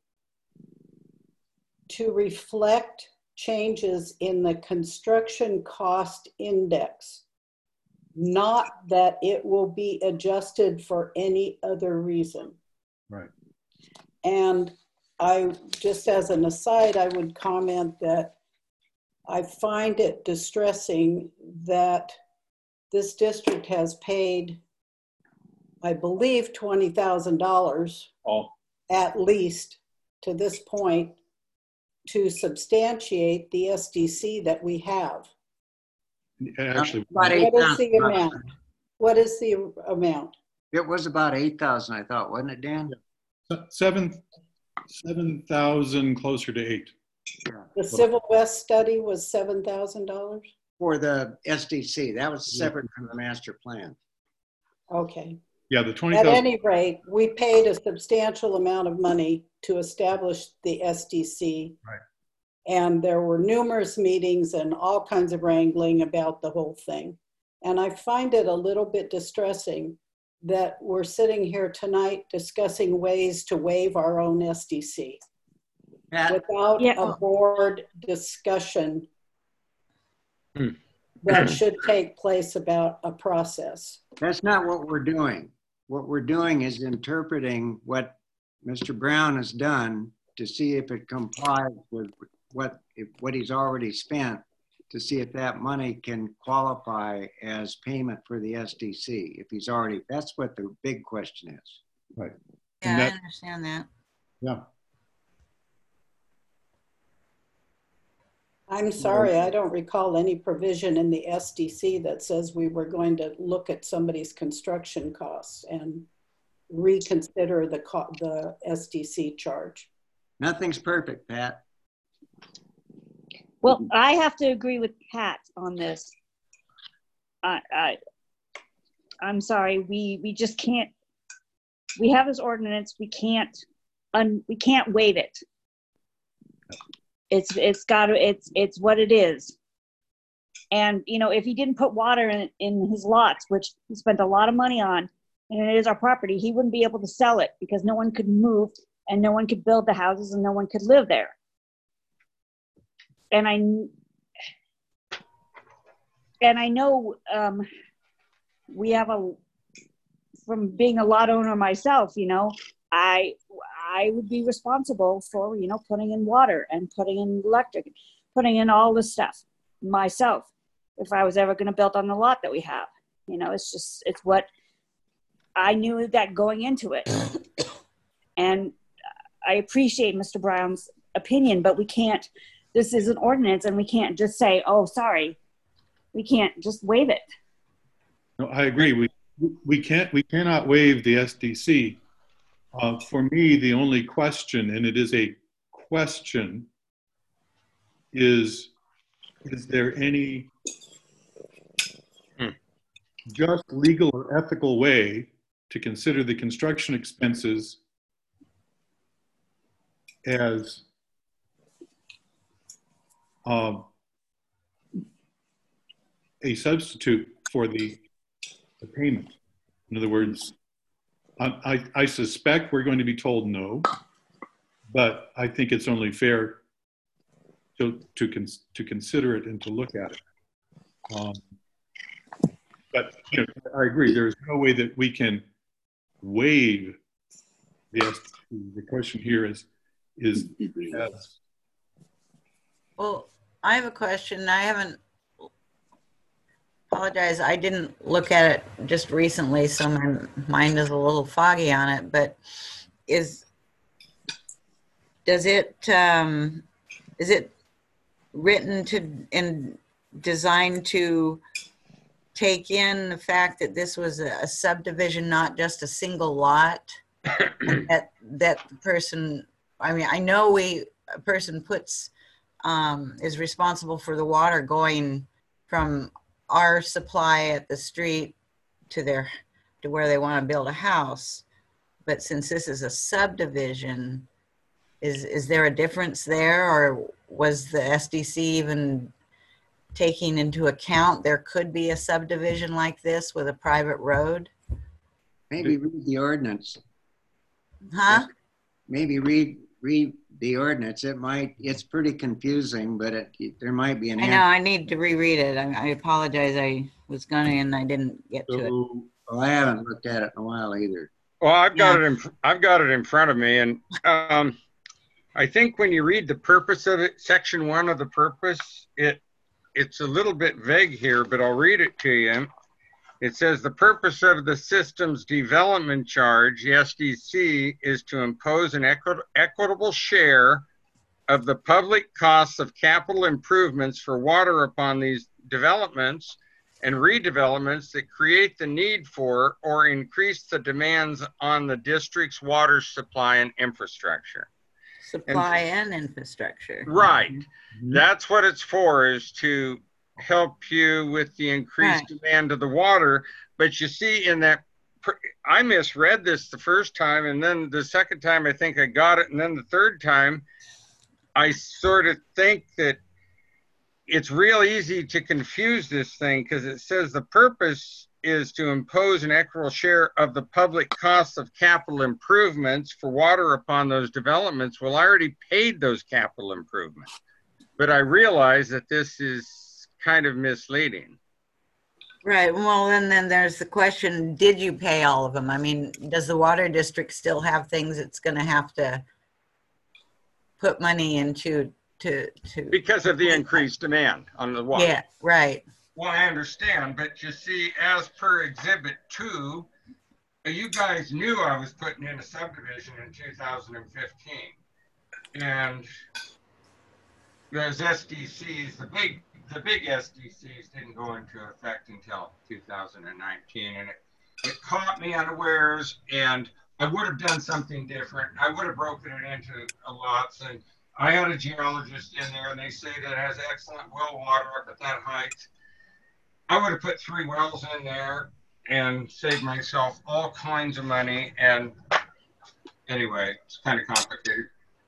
to reflect changes in the construction cost index, not that it will be adjusted for any other reason. Right. And I, just as an aside, I would comment that I find it distressing that this district has paid, I believe, twenty thousand dollars Oh. at least to this point to substantiate the S D C that we have. Actually, About eight What is the thousand. amount? What is the amount? It was about eight thousand, I thought, wasn't it, Dan? seven, seven thousand, closer to eight. The Civil West study was seven thousand dollars? For the S D C, that was separate from the master plan. Okay. Yeah, the twenty At thousand. any rate, we paid a substantial amount of money to establish the S D C. Right. And there were numerous meetings and all kinds of wrangling about the whole thing. And I find it a little bit distressing that we're sitting here tonight discussing ways to waive our own S D C Pat, without Yeah. a board discussion Hmm. that should take place about a process. that's not what we're doing. What we're doing is interpreting what Mister Brown has done to see if it complies with what, if, what he's already spent, to see if that money can qualify as payment for the S D C. If he's already, that's what the big question is. Right. Yeah, And I that- understand that. Yeah. I'm sorry, I don't recall any provision in the S D C that says we were going to look at somebody's construction costs and reconsider the co- the S D C charge. Nothing's perfect, Pat. Well, I have to agree with Pat on this. I, I, I'm sorry, we, we just can't, we have this ordinance, we can't, un, we can't waive it. It's, it's gotta, it's, it's what it is. And, you know, if he didn't put water in, in his lots, which he spent a lot of money on, and it is our property, he wouldn't be able to sell it because no one could move and no one could build the houses and no one could live there. And I, and I know um, we have a, from being a lot owner myself, you know, I, I would be responsible for, you know, putting in water and putting in electric, putting in all this stuff myself, if I was ever going to build on the lot that we have. You know, it's just, it's what I knew that going into it. And I appreciate Mister Brown's opinion, but we can't, this is an ordinance and we can't just say, oh, sorry. We can't just waive it. No, I agree. We, we can't, we cannot waive the S D C. Uh, for me, the only question, and it is a question, is, is there any Hmm. just legal or ethical way to consider the construction expenses as um, a substitute for the, the payment? In other words, I, I, I suspect we're going to be told no, but I think it's only fair to, to, cons, to consider it and to look at it. Um, But you know, I agree. There's no way that we can waive the S D C. The question here is, is as Well, I have a question. I haven't, apologize, I didn't look at it just recently, so my mind is a little foggy on it, but is, does it, um, is it written to and designed to take in the fact that this was a, a subdivision, not just a single lot? And that, that the person, I mean, I know we, a person puts, um, is responsible for the water going from our supply at the street to their, to where they want to build a house. But since this is a subdivision, is, is there a difference there, or was the S D C even taking into account there could be a subdivision like this with a private road? Maybe read the ordinance. Huh? Maybe read read the ordinance. It might. It's pretty confusing, but it, there might be an I know, I need to reread it. I, I apologize. I was gonna and I didn't get to it. So, well, I haven't looked at it in a while either. Well, I've got Yeah. it in, I've got it in front of me, and um, I think when you read the purpose of it, section one of the purpose, it it's a little bit vague here, but I'll read it to you. It says the purpose of the system's development charge, the S D C, is to impose an equi- equitable share of the public costs of capital improvements for water upon these developments and redevelopments that create the need for or increase the demands on the district's water supply and infrastructure. Supply and infrastructure. Right. Mhm. That's what it's for, is to help you with the increased Right. demand of the water. But you see, in that, I misread this the first time, and then the second time I think I got it, and then the third time I sort of think that it's real easy to confuse this thing, because it says the purpose is to impose an equitable share of the public costs of capital improvements for water upon those developments. Well, I already paid those capital improvements, but I realize that this is kind of misleading. Right. Well, and then there's the question, did you pay all of them? I mean, does the water district still have things it's going to have to put money into to, to, Because of the increased demand on the water. yeah, right. Well, I understand, but you see, as per Exhibit two, you guys knew I was putting in a subdivision in two thousand fifteen. And those S D Cs, the big, the big S D Cs didn't go into effect until two thousand nineteen. And it, it caught me unawares, and I would have done something different. I would have broken it into lots, and I had a geologist in there, and they say that it has excellent well water up at that height. I would have put three wells in there and saved myself all kinds of money. And anyway, it's kind of complicated.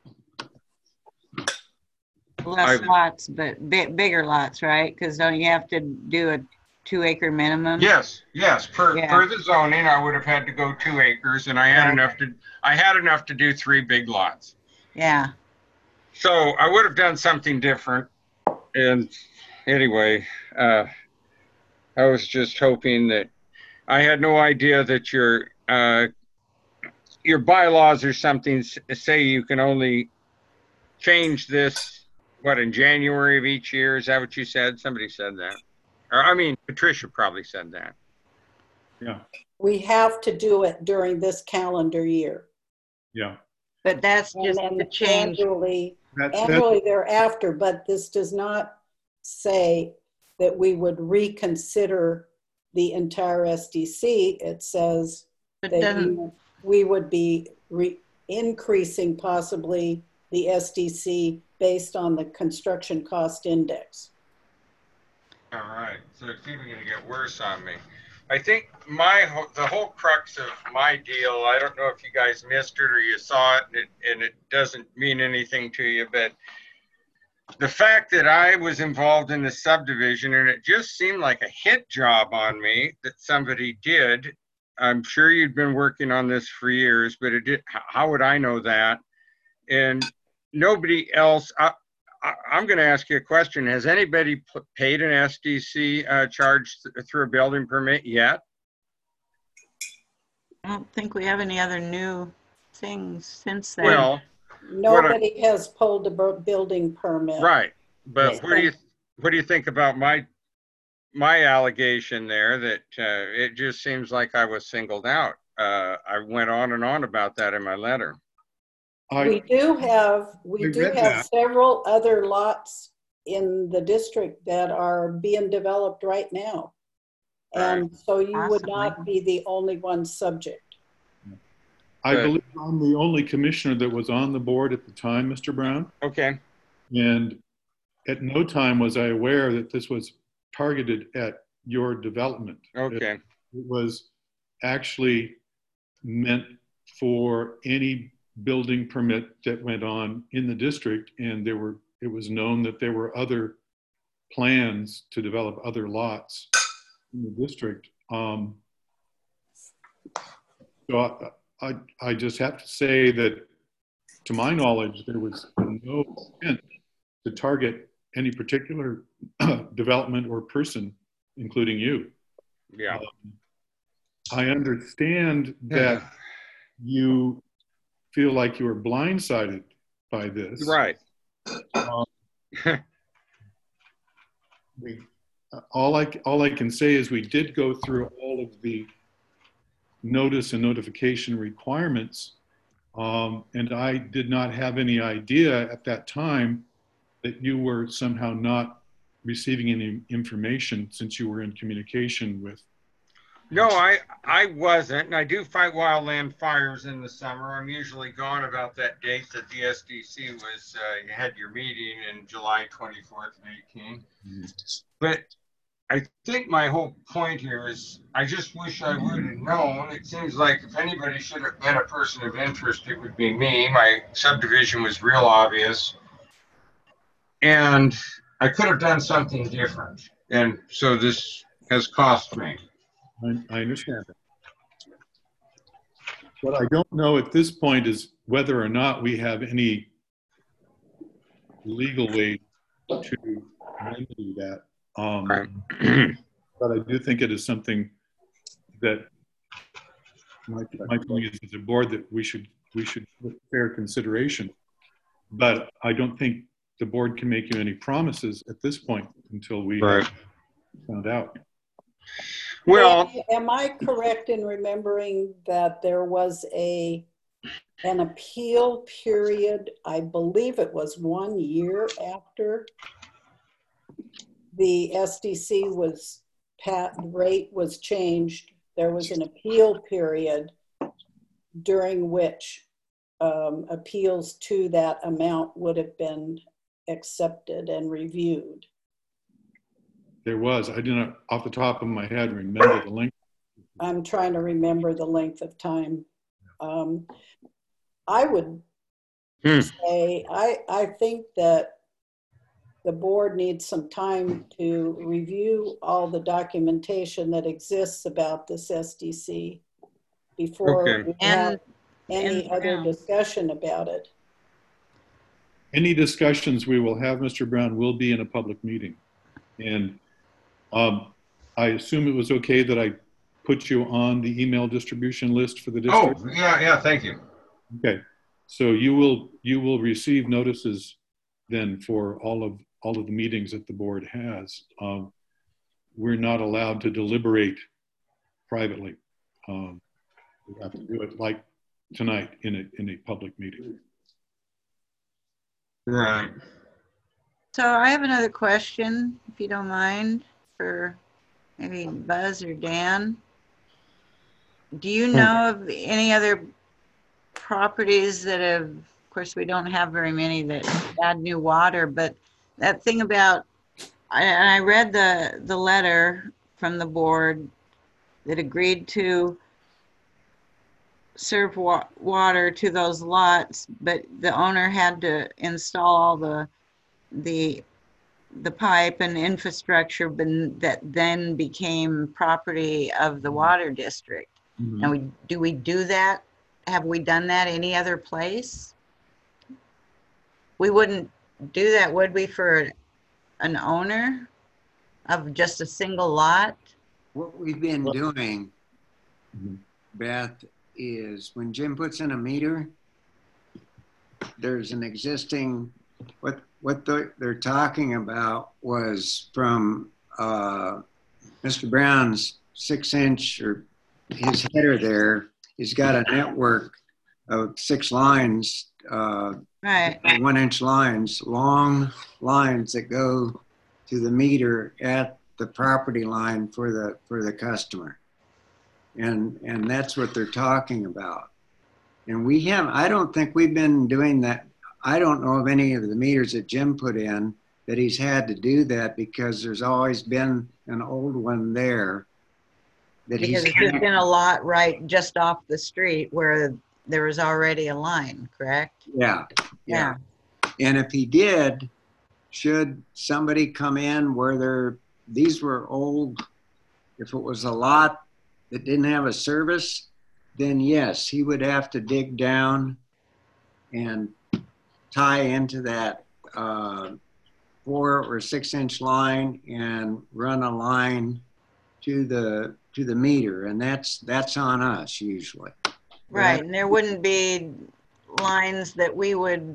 Less I- lots, but big, bigger lots, right? Because don't you have to do a two acre minimum? Yes, yes. Per, Yeah. per the zoning, I would have had to go two acres, and I had Yeah. enough to. I had enough to do three big lots. Yeah. So I would have done something different. And anyway, uh, I was just hoping that I had no idea that your uh, your bylaws or something s- say you can only change this, what, in January of each year? Is that what you said? Somebody said that. Or, I mean, Patricia probably said that. Yeah, We have to do it during this calendar year. yeah. But that's And just then the change. annually, That's, that's annually thereafter, but this does not say that we would reconsider the entire S D C. It says But that doesn't, we- we would be re- increasing possibly the S D C based on the construction cost index. All right, so it's even going to get worse on me. I think my ho- the whole crux of my deal, I don't know if you guys missed it or you saw it, and it, and it doesn't mean anything to you, but the fact that I was involved in the subdivision, and it just seemed like a hit job on me that somebody did. I'm sure you'd been working on this for years, but it did, h- how would I know that? And nobody else, I, I, I'm going to ask you a question. Has anybody p- paid an S D C uh, charge th- through a building permit yet? I don't think we have any other new things since then. Well, Nobody has pulled a bu- building permit. right. But Yes. what do you what do you think about my my allegation there that uh, it just seems like I was singled out? Uh, I went on and on about that in my letter. I, We do have, we I do read have that. several other lots in the district that are being developed right now. And so you would Possibly. not be the only one subject. I Good. believe I'm the only commissioner that was on the board at the time, Mister Brown. Okay. And at no time was I aware that this was targeted at your development. Okay. It, it was actually meant for any building permit that went on in the district, and there were, it was known that there were other plans to develop other lots in the district. Um, so I, I, I just have to say that, to my knowledge, there was no intent to target any particular development or person, including you. Yeah. Um, I understand that you feel like you were blindsided by this. Right. Um, we, all I all I can say is we did go through all of the notice and notification requirements, um, and I did not have any idea at that time that you were somehow not receiving any information since you were in communication with. No, I I wasn't, and I do fight wildland fires in the summer. I'm usually gone about that date that the S D C was. Uh, you had your meeting in July twenty-fourth and eighteenth. But I think my whole point here is I just wish I would have known. It seems like if anybody should have been a person of interest, it would be me. My subdivision was real obvious, and I could have done something different. And so this has cost me. I, I understand that. What I don't know at this point is whether or not we have any legal way to remedy that. Um, Right. but I do think it is something that my, my feeling is as a board that we should we should give fair consideration. But I don't think the board can make you any promises at this point until we Right. have found out. Well, Am I correct in remembering that there was a an appeal period? I believe it was one year after the S D C was pat rate was changed. There was an appeal period during which um, appeals to that amount would have been accepted and reviewed. There was. I do not, off the top of my head, remember the length. I'm trying to remember the length of time. Um, I would Hmm. say, I, I think that the board needs some time to review all the documentation that exists about this S D C before Okay. we have And- any and other Brown. discussion about it. Any discussions we will have, Mister Brown, will be in a public meeting. And um, I assume it was okay that I put you on the email distribution list for the oh, district? yeah, yeah, thank you. Okay. So you will you will receive notices then for all of all of the meetings that the board has. Um, we're not allowed to deliberate privately. Um, we have to do it like tonight in a in a public meeting. Right. So I have another question, if you don't mind, for maybe Buzz or Dan. Do you know of any other properties that have, of course, we don't have very many that add new water, but that thing about, I, I read the, the letter from the board that agreed to serve wa- water to those lots, but the owner had to install all the the the pipe and infrastructure ben, that then became property of the water district. Mhm. And we do we do that? Have we done that any other place? We wouldn't do that, would we, for an owner of just a single lot? What we've been Well- doing, Mhm. Beth, is when Jim puts in a meter, there's an existing, what, what they're, they're talking about was from uh, Mister Brown's six inch or his header there. He's got a network of six lines, uh, Right. one inch lines, long lines that go to the meter at the property line for the, for the customer. And, and that's what they're talking about. And we have, I don't think we've been doing that. I don't know of any of the meters that Jim put in that he's had to do that, because there's always been an old one there that Because he's. it's just in a lot right just off the street where there was already a line, correct? Yeah, yeah. And if he did, should somebody come in where they're, these were old, if it was a lot that didn't have a service, then yes, he would have to dig down and tie into that uh, four or six inch line and run a line to the to the meter, and that's that's on us usually. Right, and there wouldn't be lines that we would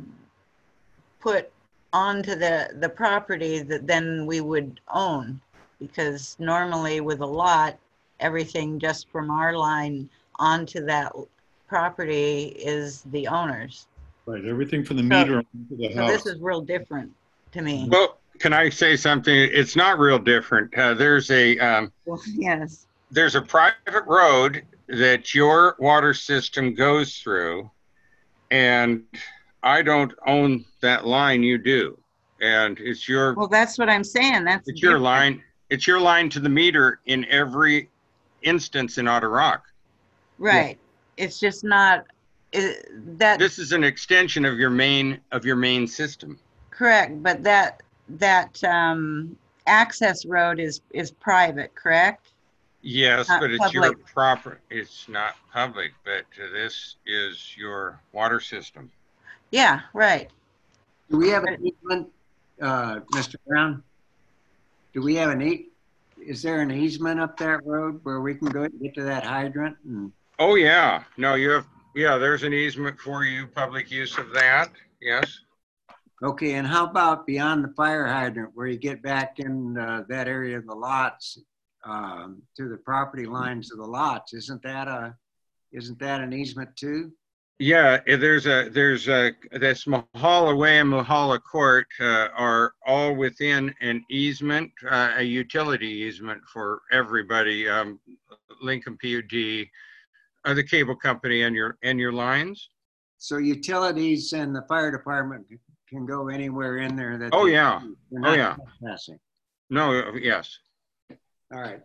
put onto the, the property that then we would own. Because normally with a lot, everything just from our line onto that property is the owner's. Right, everything from the So- meter onto the So house. this is real different to me. Well, can I say something? It's not real different. Uh, there's a um, Well, yes, there's a private road that your water system goes through, and I don't own that line. You do, and it's your well, that's what I'm saying, that's. it's your different. line. It's your line to the meter in every instance in Otter Rock. Right, it's just not, it, that. This is an extension of your main of your main system. Correct, but that, that um, access road is, is private, correct? Yes, Not but it's your public. proper. It's not public, but this is your water system. Yeah, right. Do we have an easement, uh, Mister Brown? Do we have an e? Is there an easement up that road where we can go and get to that hydrant? And Oh yeah, no, you have. Yeah, there's an easement for you, public use of that. Yes. okay, and how about beyond the fire hydrant, where you get back in uh, that area of the lots um, to the property lines of the lots? Isn't that a isn't that an easement too? Yeah, eh, there's a there's a this Mahala Way and Mahala Court uh, are all within an easement, uh, a utility easement for everybody. Um, Lincoln P U D, uh, the cable company, and your and your lines. So utilities and the fire department can go anywhere in there that. Oh they- yeah, they're oh not yeah. trespassing. No, uh, yes. All right.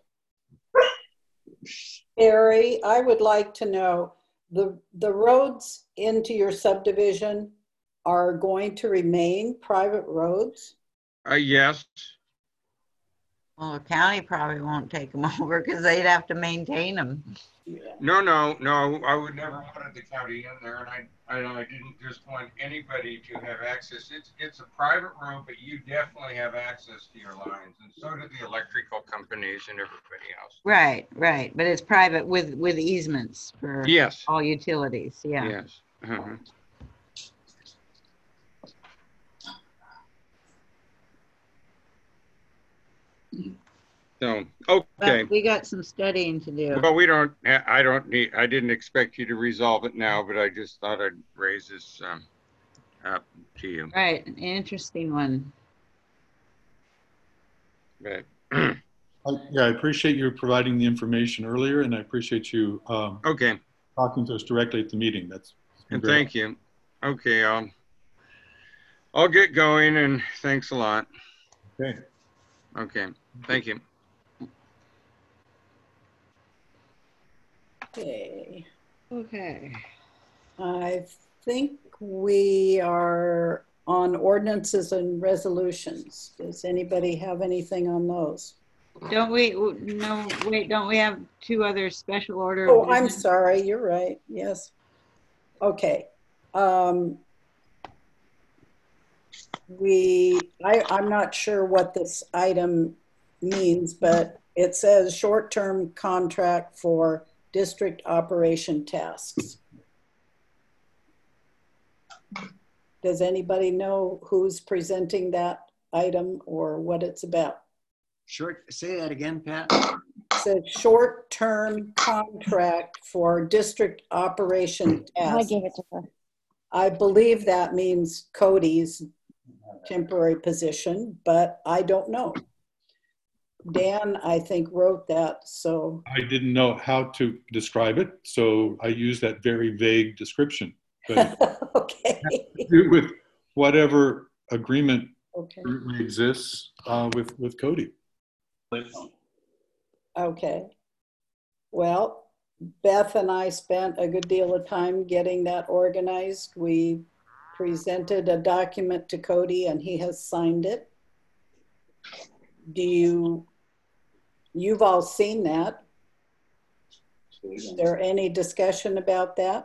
Barry, I would like to know, the, the roads into your subdivision are going to remain private roads? Uh, yes. Well, the county probably won't take them over because they'd have to maintain them. Yeah. No, no, no. I would never wanted the county in there, and I, I, I didn't just want anybody to have access. It's, it's a private road, but you definitely have access to your lines, and so do the electrical companies and everybody else. Right, right, but it's private with, with easements for Yes. all utilities, yeah. Yes. Uh-huh. So, okay. But we got some studying to do. Well, we don't, I don't need, I didn't expect you to resolve it now, but I just thought I'd raise this um, up to you. Right, an interesting one. But, I- Yeah, I appreciate you providing the information earlier, and I appreciate you um, okay, talking to us directly at the meeting. That's been and great. thank you. Okay, I'll, I'll get going, and thanks a lot. Okay. Okay, thank you. Okay. Okay. I think we are on ordinances and resolutions. Does anybody have anything on those? Don't we, no, wait, don't we have two other special order? Oh, I'm sorry. You're right. Yes. Okay. Um, we, I, I'm not sure what this item means, but it says short-term contract for district operation tasks. Does anybody know who's presenting that item or what it's about? Short, say that again, Pat. It says short-term contract for district operation I tasks. gave it to her. I believe that means Cody's temporary position, but I don't know. Dan, I think, wrote that, so. I didn't know how to describe it, so I used that very vague description. But Okay. with whatever agreement Okay. currently exists uh, with, with Cody. Okay. Well, Beth and I spent a good deal of time getting that organized. We presented a document to Cody and he has signed it. Do you, you've all seen that. Is there any discussion about that?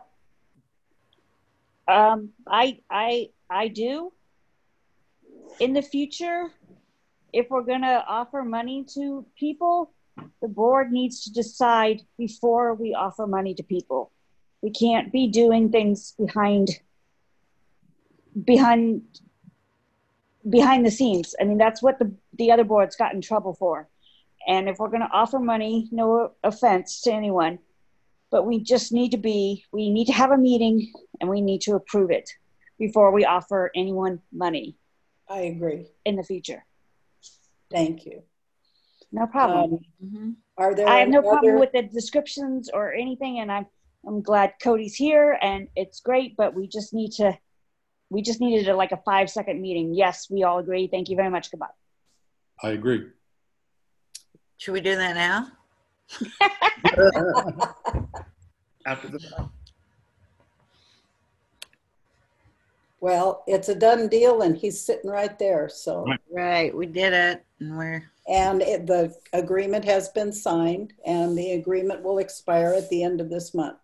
Um, I, I, I do. In the future, if we're gonna offer money to people, the board needs to decide before we offer money to people. We can't be doing things behind, behind, behind the scenes. I mean, that's what the, the other boards got in trouble for. And if we're gonna offer money, no offense to anyone, but we just need to be, we need to have a meeting and we need to approve it before we offer anyone money I agree. in the future. Thank you. No problem. Um, Mhm. Are there I have no any problem other- with the descriptions or anything, and I'm I'm glad Cody's here, and it's great. But we just need to, we just needed a, like a five second meeting. Yes, we all agree. Thank you very much. Goodbye. I agree. Should we do that now? After the Well, it's a done deal and he's sitting right there, so. Right. Right, we did it, and we're, And it, the agreement has been signed and the agreement will expire at the end of this month.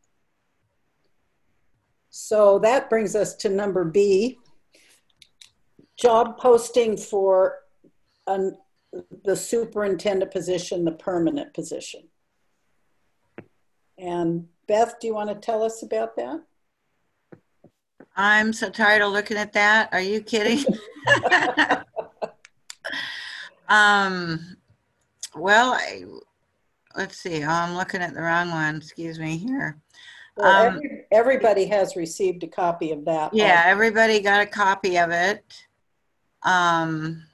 So that brings us to number B, job posting for an, the superintendent position, the permanent position. And Beth, do you want to tell us about that? I'm so tired of looking at that. Are you kidding? um, well, I, let's see. Oh, I'm looking at the wrong one. Excuse me here. Well, Um, every, everybody has received a copy of that. Yeah, everybody got a copy of it. Um,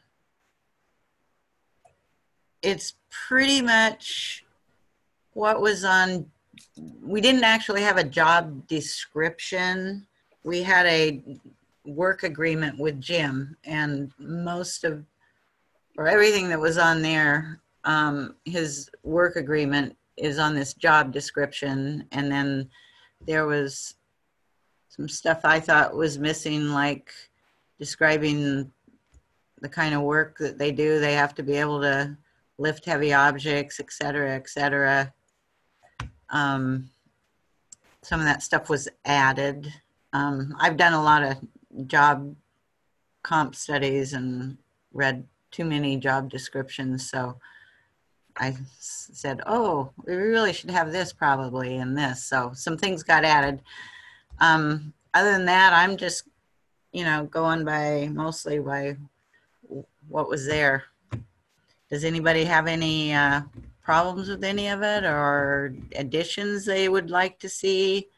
it's pretty much what was on, we didn't actually have a job description. We had a work agreement with Jim, and most of, or everything that was on there, um, his work agreement is on this job description. And then there was some stuff I thought was missing, like describing the kind of work that they do. They have to be able to lift heavy objects, et cetera, et cetera. Um, some of that stuff was added. Um, I've done a lot of job comp studies and read too many job descriptions. So I s- said, oh, we really should have this probably in this. So some things got added. Um, other than that, I'm just, you know, going by mostly by what was there. Does anybody have any uh, problems with any of it or additions they would like to see?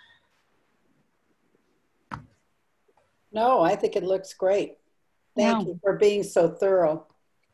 No, I think it looks great. Thank No. you for being so thorough.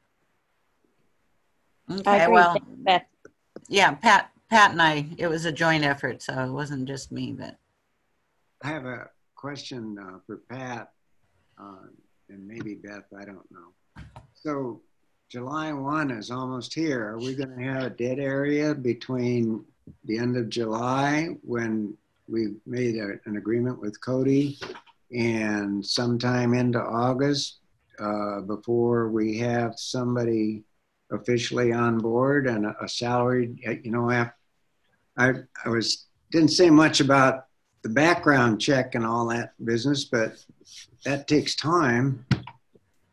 I Okay, agree. well, Thank you, Beth. yeah, Pat, Pat and I, it was a joint effort, so it wasn't just me, but I have a question uh, for Pat uh, and maybe Beth, I don't know. So July first is almost here. Are we going to have a dead area between the end of July when we made a, an agreement with Cody and sometime into August uh, before we have somebody officially on board and a, a salaried, you know, I, I, I was, didn't say much about the background check and all that business, but that takes time.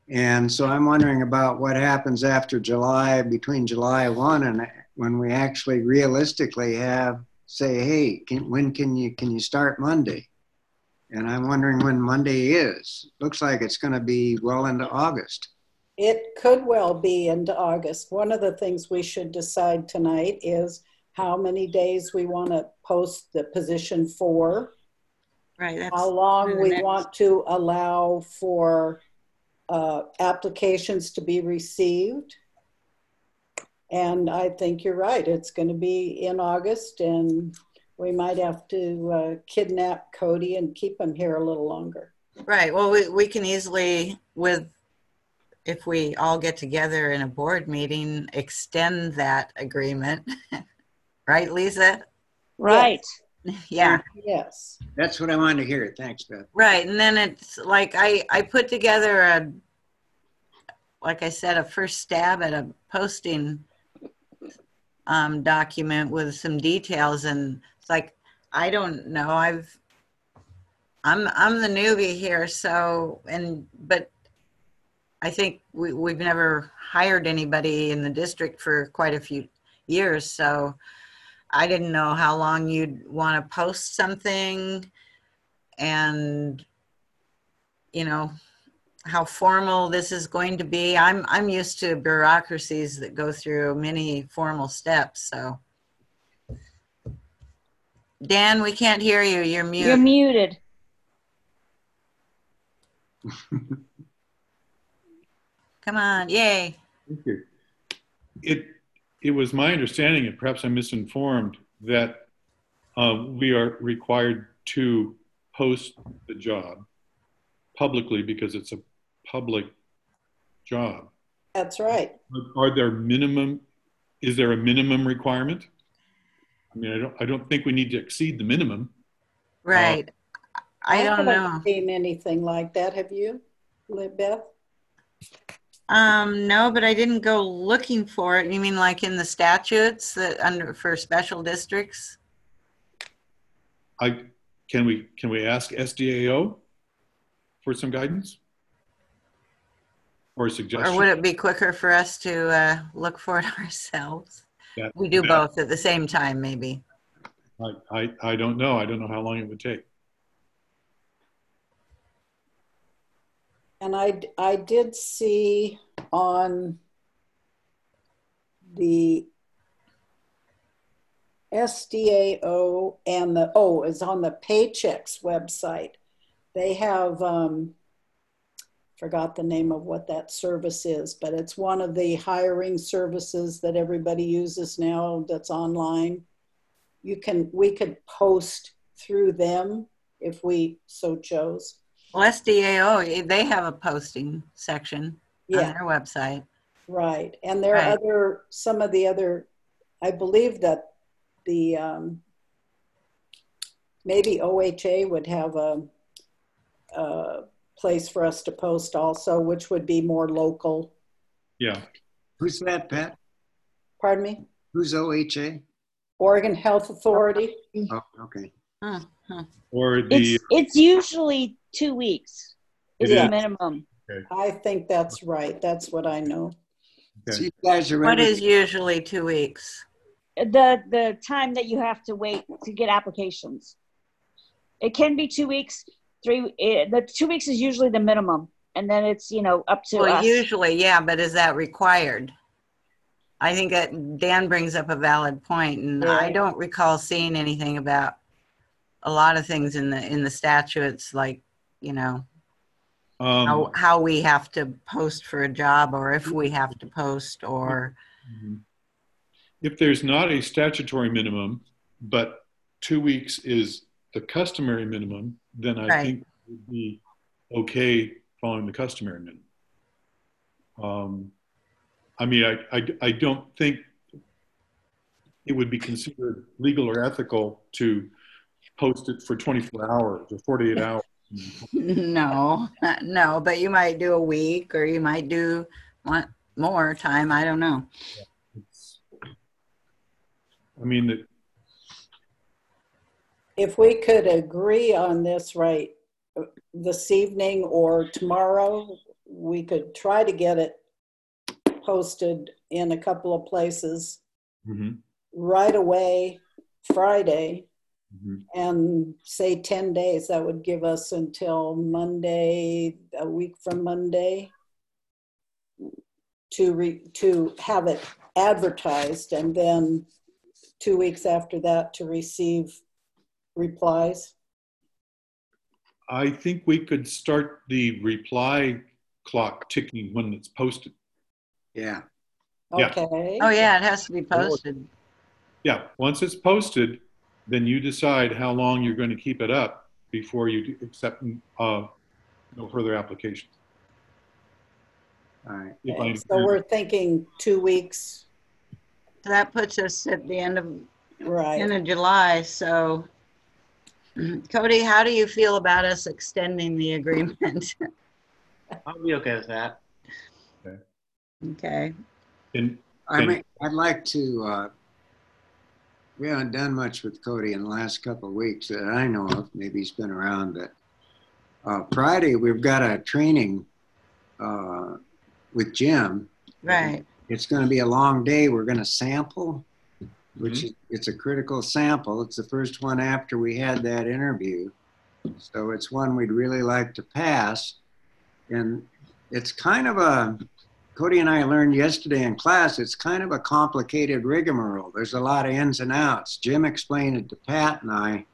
And so I'm wondering about what happens after July, between July first and when we actually realistically have, say, hey, can, when can you, can you start Monday? And I'm wondering when Monday is. Looks like it's going to be well into August. It could well be into August. One of the things we should decide tonight is how many days we want to post the position for, Right. That's how long through the we next- want to allow for uh, applications to be received. And I think you're right. It's going to be in August, and we might have to uh, kidnap Cody and keep him here a little longer. Right. Well, we, we can easily, with, if we all get together in a board meeting, extend that agreement. Right, Lisa? Right. Yeah. Yes. That's what I wanted to hear. Thanks, Beth. Right. And then it's like I, I put together a, like I said, a first stab at a posting um, document with some details. And it's like, I don't know. I've, I'm, I'm the newbie here. So, and, but I think we, we've never hired anybody in the district for quite a few years. So I didn't know how long you'd want to post something and, you know, how formal this is going to be. I'm, I'm used to bureaucracies that go through many formal steps. So Dan, we can't hear you. You're muted. You're muted. Come on. Yay. Thank you. It, it was my understanding, and perhaps I'm misinformed, that uh, we are required to post the job publicly because it's a public job. That's right. Are there minimum, is there a minimum requirement? I mean, I don't, I don't think we need to exceed the minimum. Right. Uh, I don't know. haven't seen anything like that. Have you, Beth? Um, no, but I didn't go looking for it. You mean like in the statutes that under for special districts? I, can we, can we ask S D A O for some guidance? Or a suggestion? Or would it be quicker for us to uh, look for it ourselves? That, We do that, both at the same time, maybe. I, I, I don't know. I don't know how long it would take. And I, I did see on the S D A O and the, oh, it's on the Paychex website. They have, um, forgot the name of what that service is, but it's one of the hiring services that everybody uses now that's online. You can, we could post through them if we so chose. Well, S D A O, they have a posting section Yeah. on their website. Right. And there Right. are other, some of the other, I believe that the, um, maybe O H A would have a, a place for us to post also, which would be more local. Yeah. Who's that, Pat? Pardon me? Who's O H A? Oregon Health Authority. Oh, okay. Huh, huh. Or the, It's it's usually two weeks is It the is. minimum. I think that's right. That's what I know. okay. So you guys are What ready. is usually two weeks? The the time that you have to wait to get applications. It can be two weeks. Three. It, the two weeks is usually the minimum, and then it's you know up to Well, us. usually, yeah, but is that required? I think that Dan brings up a valid point, and Yeah. I don't recall seeing anything about a lot of things in the in the statutes, like you know Um, how how we have to post for a job, or if we have to post, or if there's not a statutory minimum, but two weeks is the customary minimum, then I Right. think it would be okay following the customary minimum. Um, I mean, I, I, I don't think it would be considered legal or ethical to post it for twenty-four hours or forty-eight hours. no, no. But you might do a week, or you might do want more time. I don't know. It's, I mean, the, If we could agree on this right this evening or tomorrow, we could try to get it posted in a couple of places Mm-hmm. right away Friday, Mm-hmm. and say ten days. That would give us until Monday, a week from Monday, to re, to have it advertised, and then two weeks after that to receive replies. I think we could start the reply clock ticking when it's posted. Yeah. Yeah. Okay. Oh, yeah, it has to be posted. Yeah, once it's posted, then you decide how long you're going to keep it up before you do- accept uh, no further applications. All right. If Okay, I so we're thinking two weeks, So that puts us at the end of, right? end of July, so. Cody, how do you feel about us extending the agreement? I'll be okay with that. Okay. And, I and mean, I'd like to, uh, we haven't done much with Cody in the last couple of weeks that I know of. Maybe he's been around, but uh, Friday we've got a training uh, with Jim. Right. It's going to be a long day. We're going to sample, which Mhm. is, it's a critical sample. It's the first one after we had that interview. So it's one we'd really like to pass. And it's kind of a, Cody and I learned yesterday in class, it's kind of a complicated rigmarole. There's a lot of ins and outs. Jim explained it to Pat and I.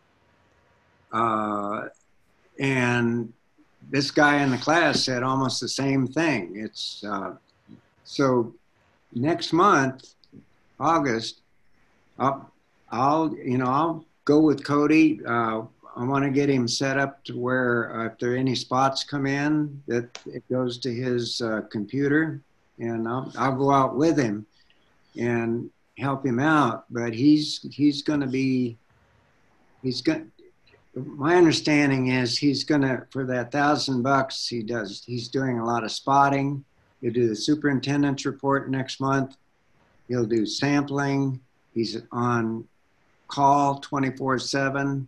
Uh, and this guy in the class said almost the same thing. It's uh, so next month, August, I'll, I'll, you know, I'll go with Cody. Uh, I want to get him set up to where uh, if there are any spots come in, that it goes to his uh, computer, and I'll, I'll go out with him and help him out. But he's he's going to be, he's going. My understanding is he's going to, for that thousand bucks, he does. He's doing a lot of spotting. He'll do the superintendent's report next month. He'll do sampling. He's on call twenty-four seven.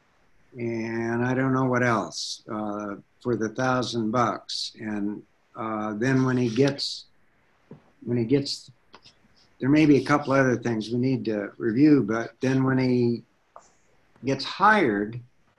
And I don't know what else uh, for the thousand bucks. And uh, then when he gets, when he gets, there may be a couple other things we need to review, but then when he gets hired,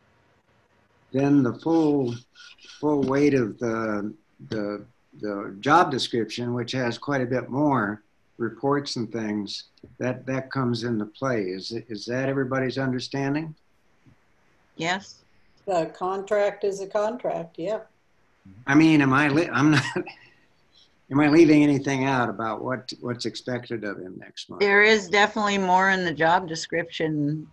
then the full, full weight of the, the, the job description, which has quite a bit more reports and things, that, that comes into play. Is, it, is that everybody's understanding? Yes. The contract is a contract, yeah. I mean, am I, li- I'm not, am I leaving anything out about what, what's expected of him next month? There is definitely more in the job description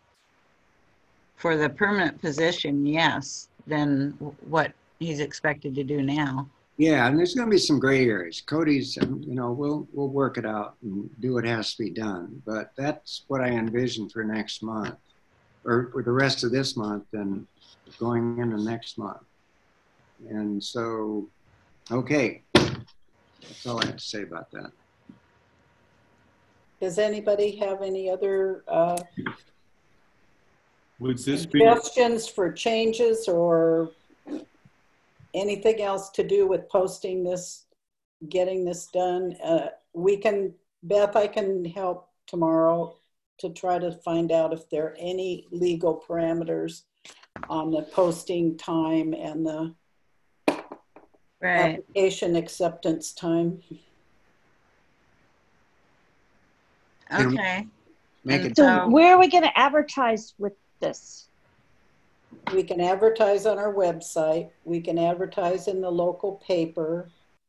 for the permanent position, yes, than what he's expected to do now. Yeah, and there's going to be some gray areas. Cody's, um, you know, we'll we'll work it out and do what has to be done. But that's what I envision for next month, or for the rest of this month and going into next month. And so, okay, that's all I have to say about that. Does anybody have any other uh, would this be, suggestions for changes or anything else to do with posting this, getting this done? Uh, we can, Beth, I can help tomorrow to try to find out if there are any legal parameters on the posting time and the Right. application acceptance time. Okay. Make And it, So So- where are we going to advertise with this? We can advertise on our website. We can advertise in the local paper.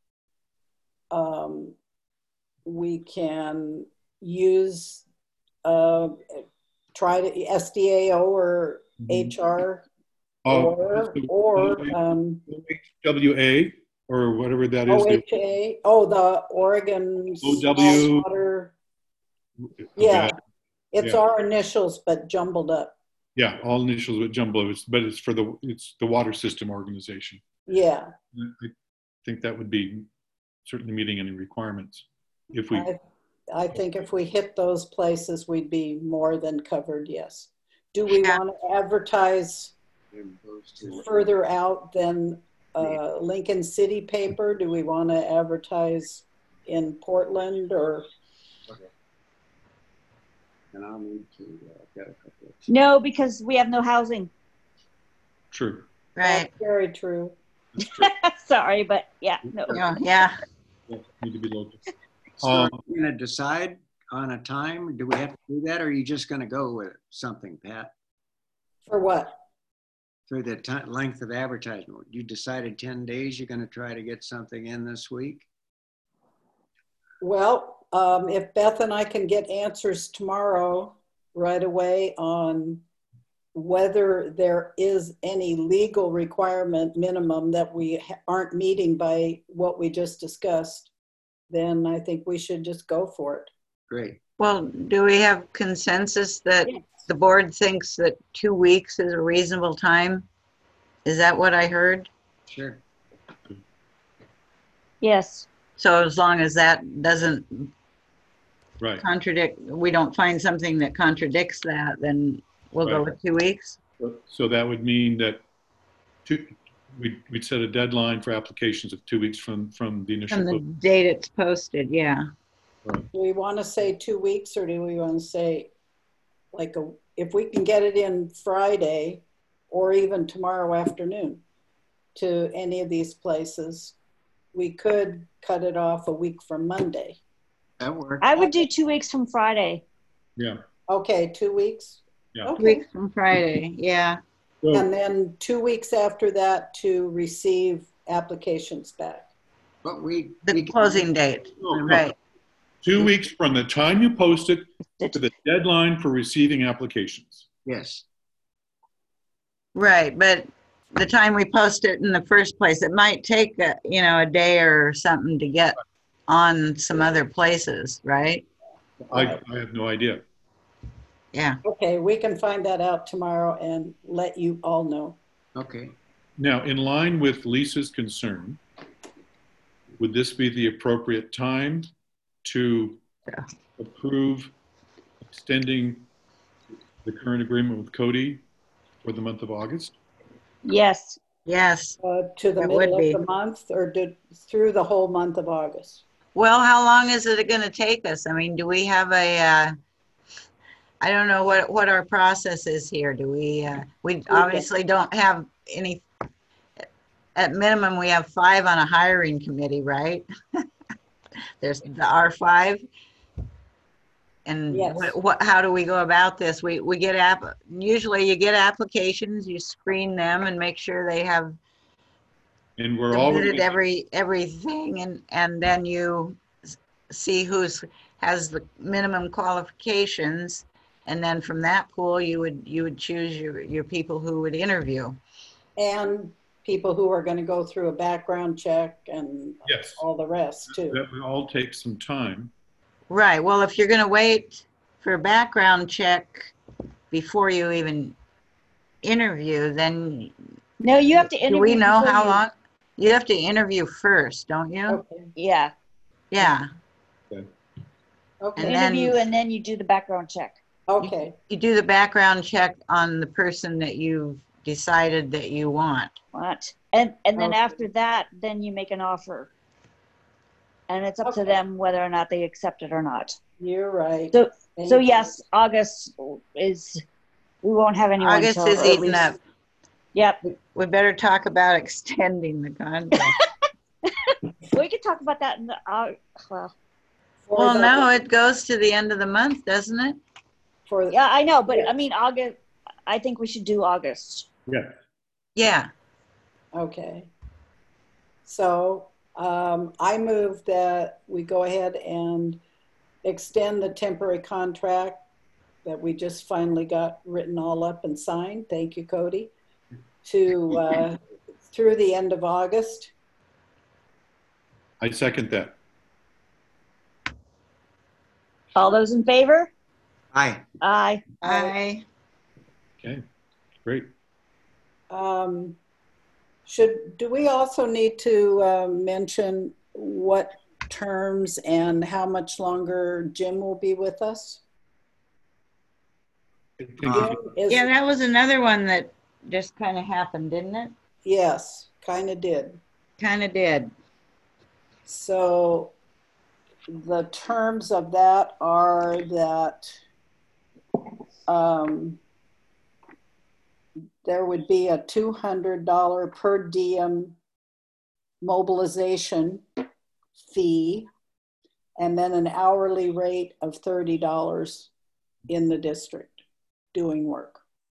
Um, we can use, uh, try to S D A O or H R uh, or, or um, W A or whatever that is? O H A, oh, the Oregon O W. Water. Yeah, it's Yeah. our initials, but jumbled up. Yeah, all initials with jumbo, it's- but it's for the, it's the water system organization. Yeah. I think that would be certainly meeting any requirements. If we, I, I think if we hit those places, we'd be more than covered, yes. Do we Yeah. want to advertise further out than uh, Lincoln City paper? Do we want to advertise in Portland or? Okay. And I'll need to, uh, get a couple of. No, because we have no housing. True. Right. That's very true. That's true. Sorry, but yeah, no. Yeah, yeah. Yeah, need to be local. So Um, are you gonna decide on a time? Do we have to do that, or are you just gonna go with something, Pat? For what? For the ti length of advertisement, you decided ten days, you're gonna try to get something in this week? Well, um, if Beth and I can get answers tomorrow right away on whether there is any legal requirement minimum that we ha- aren't meeting by what we just discussed, then I think we should just go for it. Great. Well, do we have consensus that the board thinks that two weeks is a reasonable time? Is that what I heard? Sure. Yes. So as long as that doesn't right. contradict, we don't find something that contradicts that, then we'll go Right. with two weeks. So that would mean that two, we'd, we'd set a deadline for applications of two weeks from, from the initial. From the post. date it's posted, yeah. Right. Do we want to say two weeks or do we want to say like a, if we can get it in Friday or even tomorrow afternoon to any of these places, we could cut it off a week from Monday. That works. I would do two weeks from Friday. Yeah. Okay, two weeks? Yeah. Okay. Two weeks from Friday, yeah. So, And then two weeks after that to receive applications back. But we. The we can- closing date, No, no. right. two weeks from the time you post it to the deadline for receiving applications. Yes. Right, but the time we post it in the first place, it might take, a, you know, a day or something to get on some other places, right? I, I have no idea. Yeah. Okay, we can find that out tomorrow and let you all know. Okay. Now, in line with Lisa's concern, would this be the appropriate time to Yeah. approve extending the current agreement with Cody for the month of August? Yes. Yes. Uh, to the That middle would of be. the month or did, through the whole month of August? Well, how long is it going to take us? I mean, do we have a, uh, I don't know what, what our process is here. Do we, uh, we obviously don't have any, at minimum, we have five on a hiring committee, right? There's the R five. And Yes. what, what, how do we go about this? We, we get app, usually you get applications, you screen them and make sure they have And we're submitted already, every, everything, and, and then you s- see who's, has the minimum qualifications. And then from that pool, you would, you would choose your, your people who would interview. And people who are going to go through a background check and yes, all the rest too. that would all take some time. Right, well, if you're gonna wait for a background check before you even interview, then No, you have to interview. do we know before how you- long? You have to interview first, don't you? Okay, Yeah. Yeah, okay, And then- Interview and then you do the background check. okay. you do the background check on the person that you've decided that you want. What? And and then Okay. after that, then you make an offer. And it's up to Okay. them whether or not they accept it or not. You're right. So Thank so you. yes, August is, we won't have anyone. August till is at eating least- up. Yep. We better talk about extending the contract. We could talk about that in the, uh, well, For Well, the- no, it goes to the end of the month, doesn't it? For, yeah, I know, but Yeah. I mean, August, I think we should do August. Yeah. Yeah, okay. So um, I move that we go ahead and extend the temporary contract that we just finally got written all up and signed. Thank you, Cody. To uh, through the end of August. I second that. All those in favor? Aye. Aye. I, Okay, great. Um, should, do we also need to uh, mention what terms and how much longer Jim will be with us? I think Uh, Jim is, yeah, that was another one that just kind of happened, didn't it? yes. kind of did. Kind of did. So the terms of that are that um, there would be a two hundred dollars per diem mobilization fee, and then an hourly rate of thirty dollars in the district doing work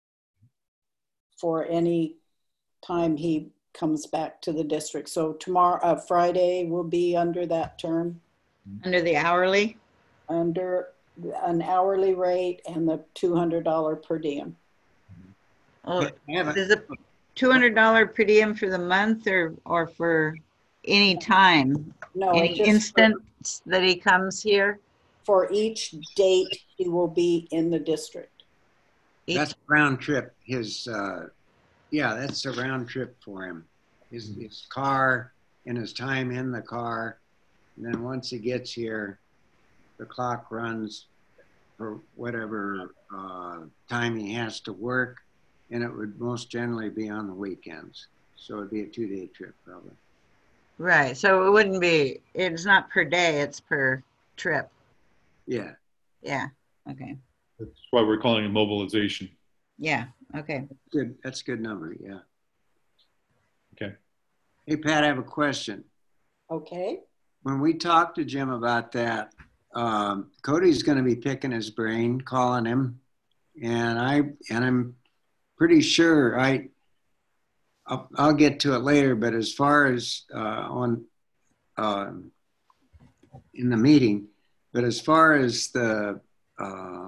for any time he comes back to the district. So tomorrow, uh, Friday will be under that term. Under the hourly? Under an hourly rate and the two hundred dollars per diem. Oh, is it two hundred dollars per diem for the month or, or for any time? No, any it's just instance for, that he comes here? For each date he will be in the district. Each, that's round trip. His, uh, yeah, that's a round trip for him. His, his car and his time in the car. And then once he gets here, the clock runs for whatever uh, time he has to work. And it would most generally be on the weekends. So it'd be a two day trip probably. Right. So it wouldn't be, it's not per day, it's per trip. Yeah. Yeah. Okay. That's why we're calling it mobilization. Yeah. Okay. Good. That's a good number. Yeah. Okay. Hey, Pat, I have a question. Okay. When we talked to Jim about that, um, Cody's going to be picking his brain, calling him. And I, and I'm pretty sure I, I'll, I'll get to it later, but as far as uh, on, uh, in the meeting, but as far as the uh,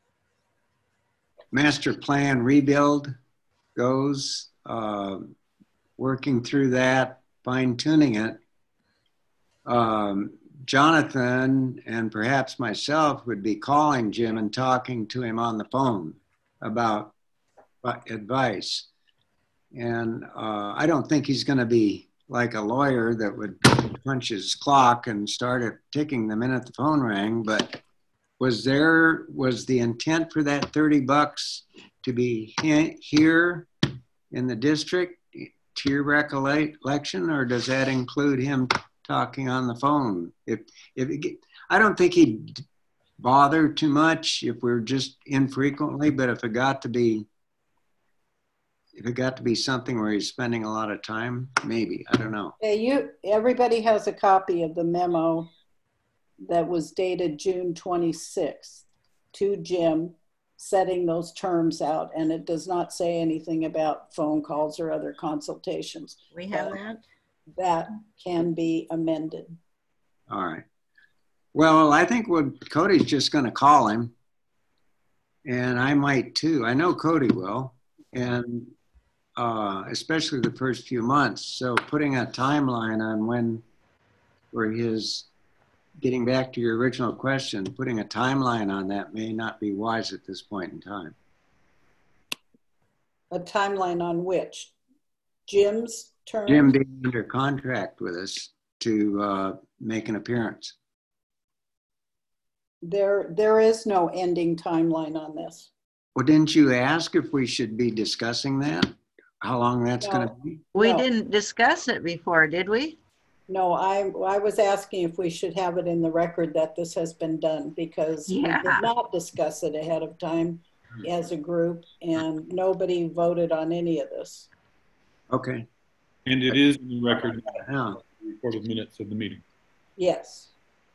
master plan rebuild goes, uh, working through that, fine tuning it, um, Jonathan and perhaps myself would be calling Jim and talking to him on the phone about advice. And uh, I don't think he's going to be like a lawyer that would punch his clock and start it ticking the minute the phone rang. But was there, was the intent for that thirty bucks to be here in the district to your recollection, or does that include him talking on the phone? If, if it, I don't think he'd bother too much if we're just infrequently, but if it got to be If it got to be something where he's spending a lot of time, maybe, I don't know. Yeah, you, everybody has a copy of the memo that was dated June twenty-sixth to Jim, setting those terms out. And it does not say anything about phone calls or other consultations. We have that? That can be amended. All right. Well, I think what Cody's just going to call him, and I might too. I know Cody will. And Uh, especially the first few months. So putting a timeline on when, for his, getting back to your original question, putting a timeline on that may not be wise at this point in time. A timeline on which? Jim's term? Jim being under contract with us to uh, make an appearance. There, there is no ending timeline on this. Well, didn't you ask if we should be discussing that? How long that's No. going to be? We No. didn't discuss it before, did we? No, I, I was asking if we should have it in the record that this has been done, because we Yeah. did not discuss it ahead of time as a group, and nobody voted on any of this. Okay. And it is in the record, Yeah. recorded minutes of the meeting. Yes.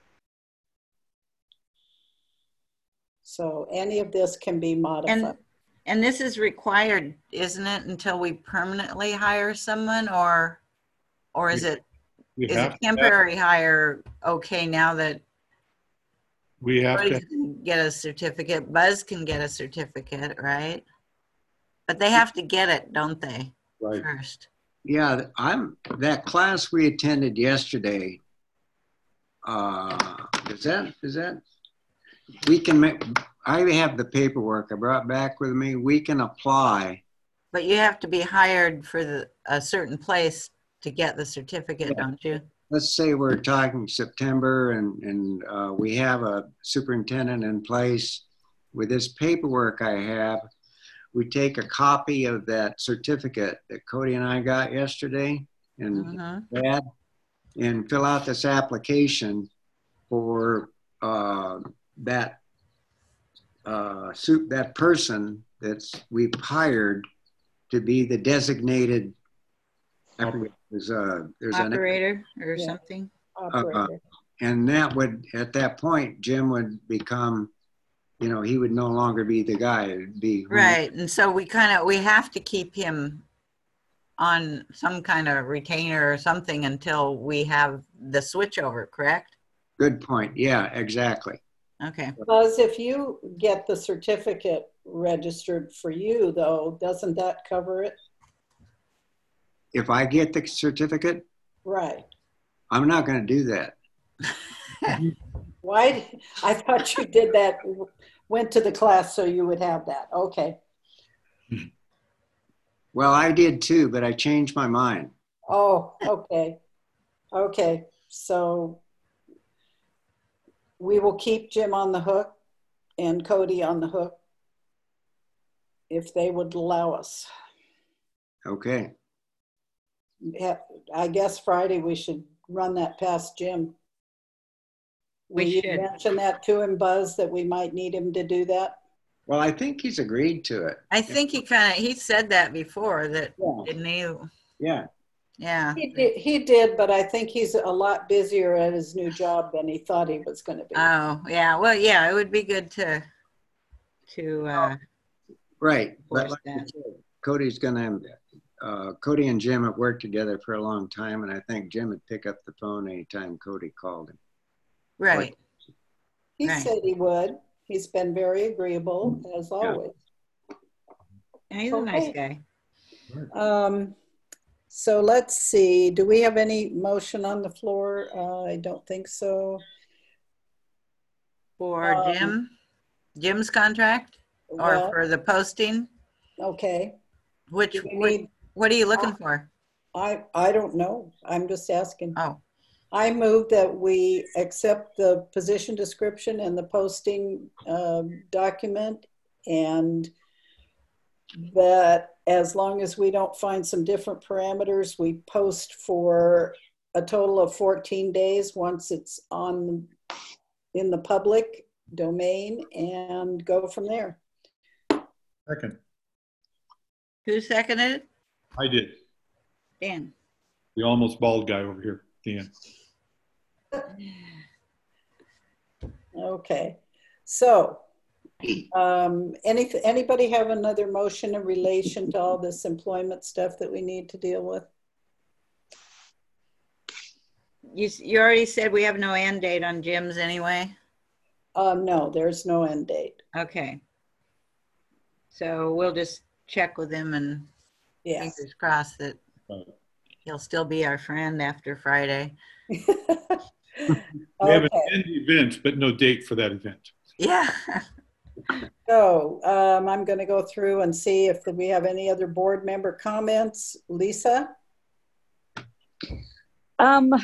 So any of this can be modified. And and this is required, isn't it, until we permanently hire someone, or or is it We is have it to have- temporary hire okay now that We have Buzz to, can get a certificate? Buzz can get a certificate, right? But they have to get it, don't they, right. first? Yeah, I'm, that class we attended yesterday, uh, is that, is that, we can make, I have the paperwork I brought back with me. We can apply. But you have to be hired for the, a certain place to get the certificate, Yeah. don't you? Let's say we're talking September and, and uh, we have a superintendent in place. With this paperwork I have, we take a copy of that certificate that Cody and I got yesterday and Mhm. Dad, and fill out this application for uh, that uh, suit that person that's we've hired to be the designated. I forget, there's a there's an Operator or Yeah. something. Operator. and that would at that point Jim would become, you know, he would no longer be the guy. It'd be who- Right. And so we kind of, we have to keep him on some kind of retainer or something until we have the switchover, correct? Good point. Yeah, exactly. Okay. Buzz, if you get the certificate registered for you, though, doesn't that cover it? If I get the certificate, Right. I'm not going to do that. Why? I thought you did that, went to the class so you would have that. Okay. Well, I did too, but I changed my mind. Oh, okay. Okay. So we will keep Jim on the hook and Cody on the hook if they would allow us. Okay. Yeah, I guess Friday we should run that past Jim. We Will you should. mention that to him, Buzz, that we might need him to do that? Well, I think he's agreed to it. I think he kind of, he said that before, that, Yeah. didn't he? Yeah. Yeah. He did, he did, but I think he's a lot busier at his new job than he thought he was going to be. Oh, yeah. Well, yeah, it would be good to, to, uh, Right. But Force like you that. said, Cody's going to, uh, Cody and Jim have worked together for a long time, and I think Jim would pick up the phone anytime Cody called him. right. He Right. said he would. He's been very agreeable, as always. And he's a nice Okay. guy. Um, so let's see. Do we have any motion on the floor? Uh, I don't think so. For Um, Jim, Jim's contract or Well, for the posting? okay. Which, Do we what, need, what are you looking for? I, I don't know. I'm just asking. Oh, I move that we accept the position description and the posting um, document, and that as long as we don't find some different parameters, we post for a total of fourteen days once it's on in the public domain, and go from there. Second, who seconded it? I did. Dan. The almost bald guy over here at the end. Okay, so um, any, anybody have another motion in relation to all this employment stuff that we need to deal with? You, you already said we have no end date on Jim's anyway? Uh, no, there's no end date. Okay. So we'll just check with him and Yes. fingers crossed that he'll still be our friend after Friday. We have an Okay, end event, but no date for that event. Yeah. so um, I'm going to go through and see if we have any other board member comments. Lisa? Um,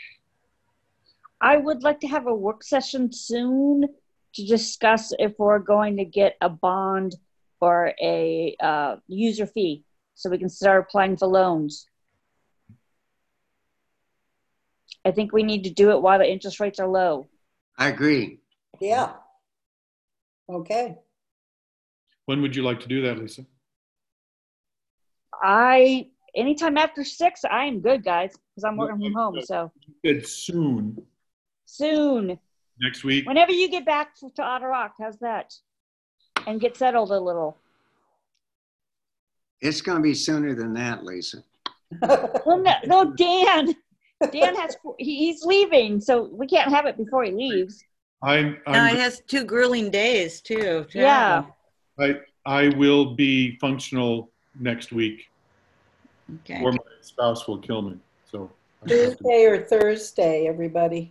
I would like to have a work session soon to discuss if we're going to get a bond or a uh, user fee so we can start applying for loans. I think we need to do it while the interest rates are low. I agree. Yeah. Okay. When would you like to do that, Lisa? I, anytime after six, I am good, guys, because I'm working from home. So You said soon, soon, next week. whenever you get back to Otter Rock, how's that? And get settled a little. It's going to be sooner than that, Lisa. Well, no, no, Dan. Dan has, he, he's leaving, so we can't have it before he leaves. I'm, No, it I'm, has two grueling days too. Yeah. I, I will be functional next week, Okay. or my spouse will kill me. So I have to- Tuesday or Thursday, everybody?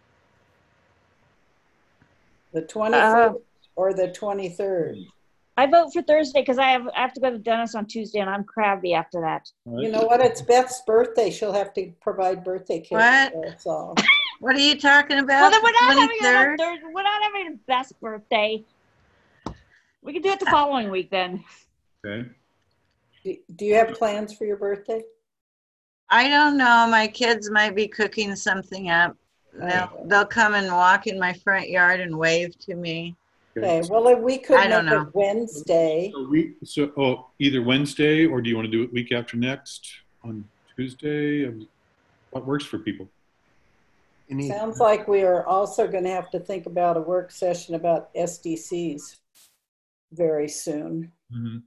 The twenty-first or the twenty-third? I vote for Thursday because I have, I have to go to the dentist on Tuesday and I'm crabby after that. You know what? It's Beth's birthday. She'll have to provide birthday cake. What? That's all. What are you talking Well, about? then we're not having it on twenty-third? Thursday. We're not having his best birthday. We can do it the following week then. Okay. Do do you have plans for your birthday? I don't know. My kids might be cooking something up. They'll, they'll come and walk in my front yard and wave to me. Okay, well, if we could I don't make know. it Wednesday. So we, so, oh, either Wednesday, or do you want to do it week after next on Tuesday? What works for people? Any- Sounds like we are also going to have to think about a work session about S D Cs very soon. Mhm.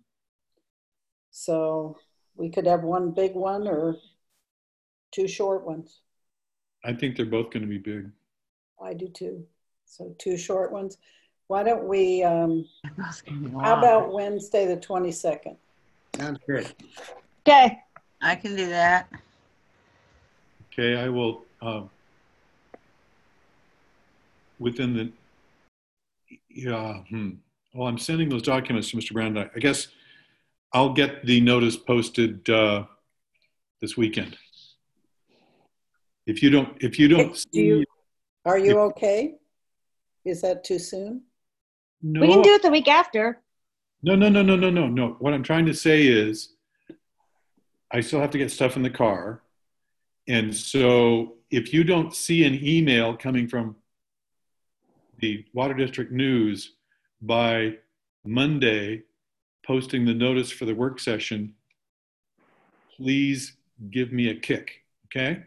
So we could have one big one or two short ones. I think they're both going to be big. I do too. So two short ones. Why don't we, um, Both gonna be how long. about Wednesday, the twenty-second? Sounds good. Okay. I can do that. Okay, I will, uh, within the, yeah, hmm. Well, I'm sending those documents to Mister Brown. I guess I'll get the notice posted uh, this weekend. If you don't, if you don't Do you, see, are you okay? Is that too soon? no, We can do it the week after. no, no, no, no, no, no, no. What I'm trying to say is, I still have to get stuff in the car, and so if you don't see an email coming from the Water District News by Monday, posting the notice for the work session, please give me a kick. Okay.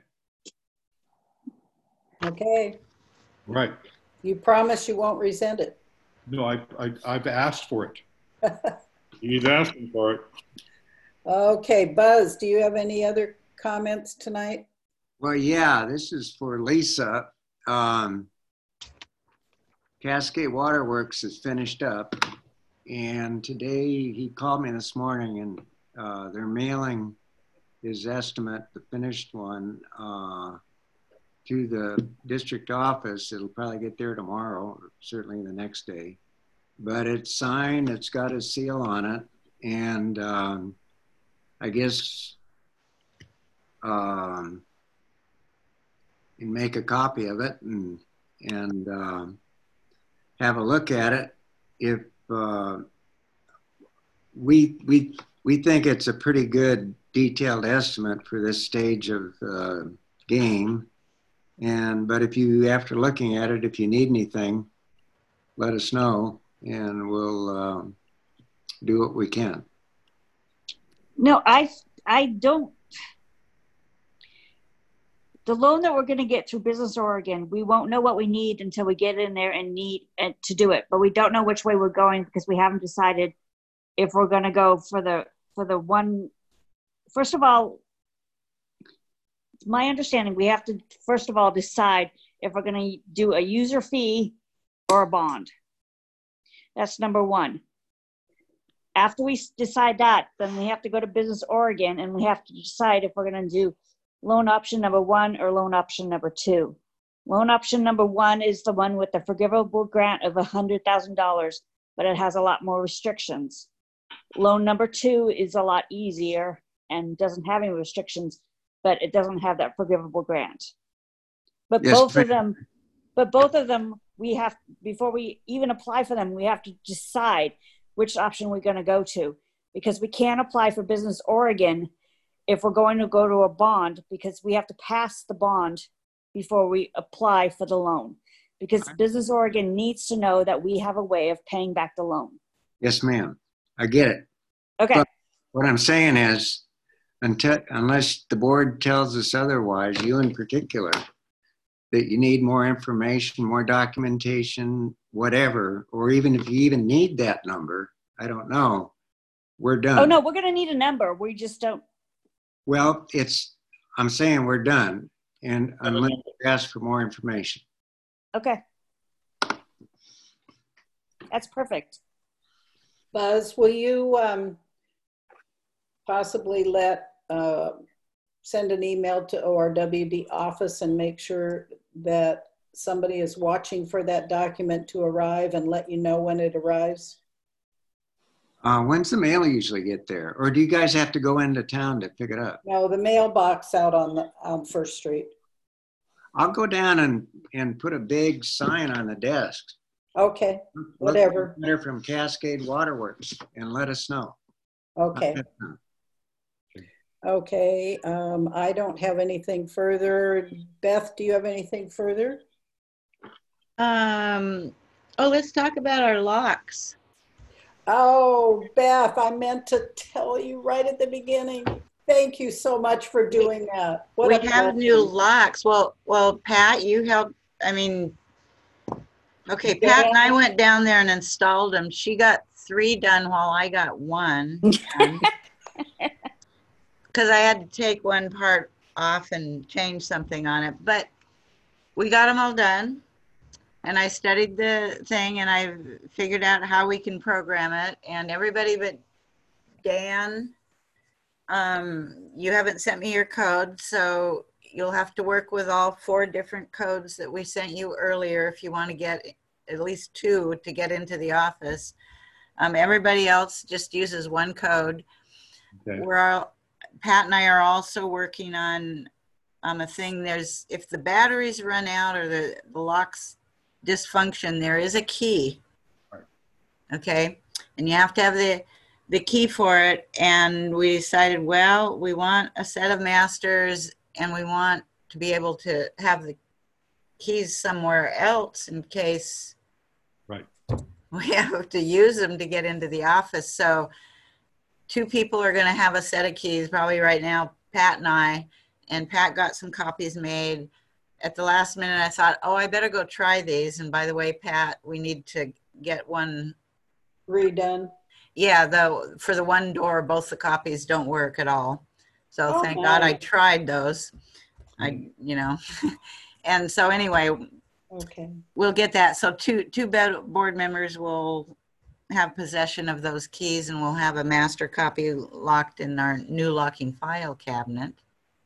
Okay. Right. You promise you won't resent it. No, I, I, I've asked for it. He's asking for it. Okay, Buzz, do you have any other comments tonight? Well, yeah, this is for Lisa. Um, Cascade Waterworks is finished up, and today he called me this morning, and uh, they're mailing his estimate, the finished one, uh, to the district office. It'll probably get there tomorrow, or certainly the next day. But it's signed, it's got a seal on it, and um, I guess um, you can make a copy of it and and um, have a look at it. If uh, we we we think it's a pretty good detailed estimate for this stage of the game, and but if you, after looking at it, if you need anything, let us know, and we'll um, do what we can. No, I I don't. The loan that we're going to get through Business Oregon, we won't know what we need until we get in there and need and to do it. But we don't know which way we're going because we haven't decided if we're going to go for the for the one. First of all, it's my understanding we have to first of all decide if we're going to do a user fee or a bond. That's number one. After we decide that, then we have to go to Business Oregon and we have to decide if we're going to do loan option number one or loan option number two. Loan option number one is the one with the forgivable grant of one hundred thousand dollars, but it has a lot more restrictions. Loan number two is a lot easier and doesn't have any restrictions, but it doesn't have that forgivable grant. But Yes, both of ma'am. them, but both of them, we have, before we even apply for them, we have to decide which option we're going to go to, because we can't apply for Business Oregon if we're going to go to a bond, because we have to pass the bond before we apply for the loan, because Business Oregon needs to know that we have a way of paying back the loan. Yes, ma'am. I get it. Okay. But what I'm saying is, until, unless the board tells us otherwise, you in particular, that you need more information, more documentation, whatever, or even if you even need that number, I don't know, we're done. Oh, no, we're going to need a number. We just don't. Well, it's, I'm saying we're done, and unless you ask for more information. Okay. That's perfect. Buzz, will you um, possibly let, uh, send an email to O R W D office and make sure that somebody is watching for that document to arrive and let you know when it arrives? Uh, when's the mail usually get there? Or do you guys have to go into town to pick it up? No, the mailbox out on the on First Street. I'll go down and, and put a big sign on the desk. Okay, Look whatever. for a letter from Cascade Waterworks and let us know. Okay. Okay, um, I don't have anything further. Beth, do you have anything further? Um, oh, let's talk about our locks. Oh, Beth, I meant to tell you right at the beginning. Thank you so much for doing that. What We a have new blessing. locks. Well, well, Pat, you helped. I mean, okay, Yeah. Pat and I went down there and installed them. She got three done while I got one. Because I had to take one part off and change something on it. But we got them all done. And I studied the thing and I figured out how we can program it. And everybody but Dan, um, you haven't sent me your code. So you'll have to work with all four different codes that we sent you earlier if you want to get at least two to get into the office. Um, everybody else just uses one code. Okay. We're all, Pat and I are also working on um, a thing. There's, if the batteries run out or the, the locks dysfunction, there is a key. Right. Okay. And you have to have the, the key for it. And we decided, well, we want a set of masters and we want to be able to have the keys somewhere else in case Right. we have to use them to get into the office. So two people are going to have a set of keys probably right now, Pat and I, and Pat got some copies made. At the last minute, I thought, oh, I better go try these. And by the way, Pat, we need to get one Redone. Yeah, though for the one door, both the copies don't work at all. So Oh, thank God I nice. tried those. I, you know, and so anyway, Okay. we'll get that. So two two bed- board members will have possession of those keys, and we'll have a master copy locked in our new locking file cabinet.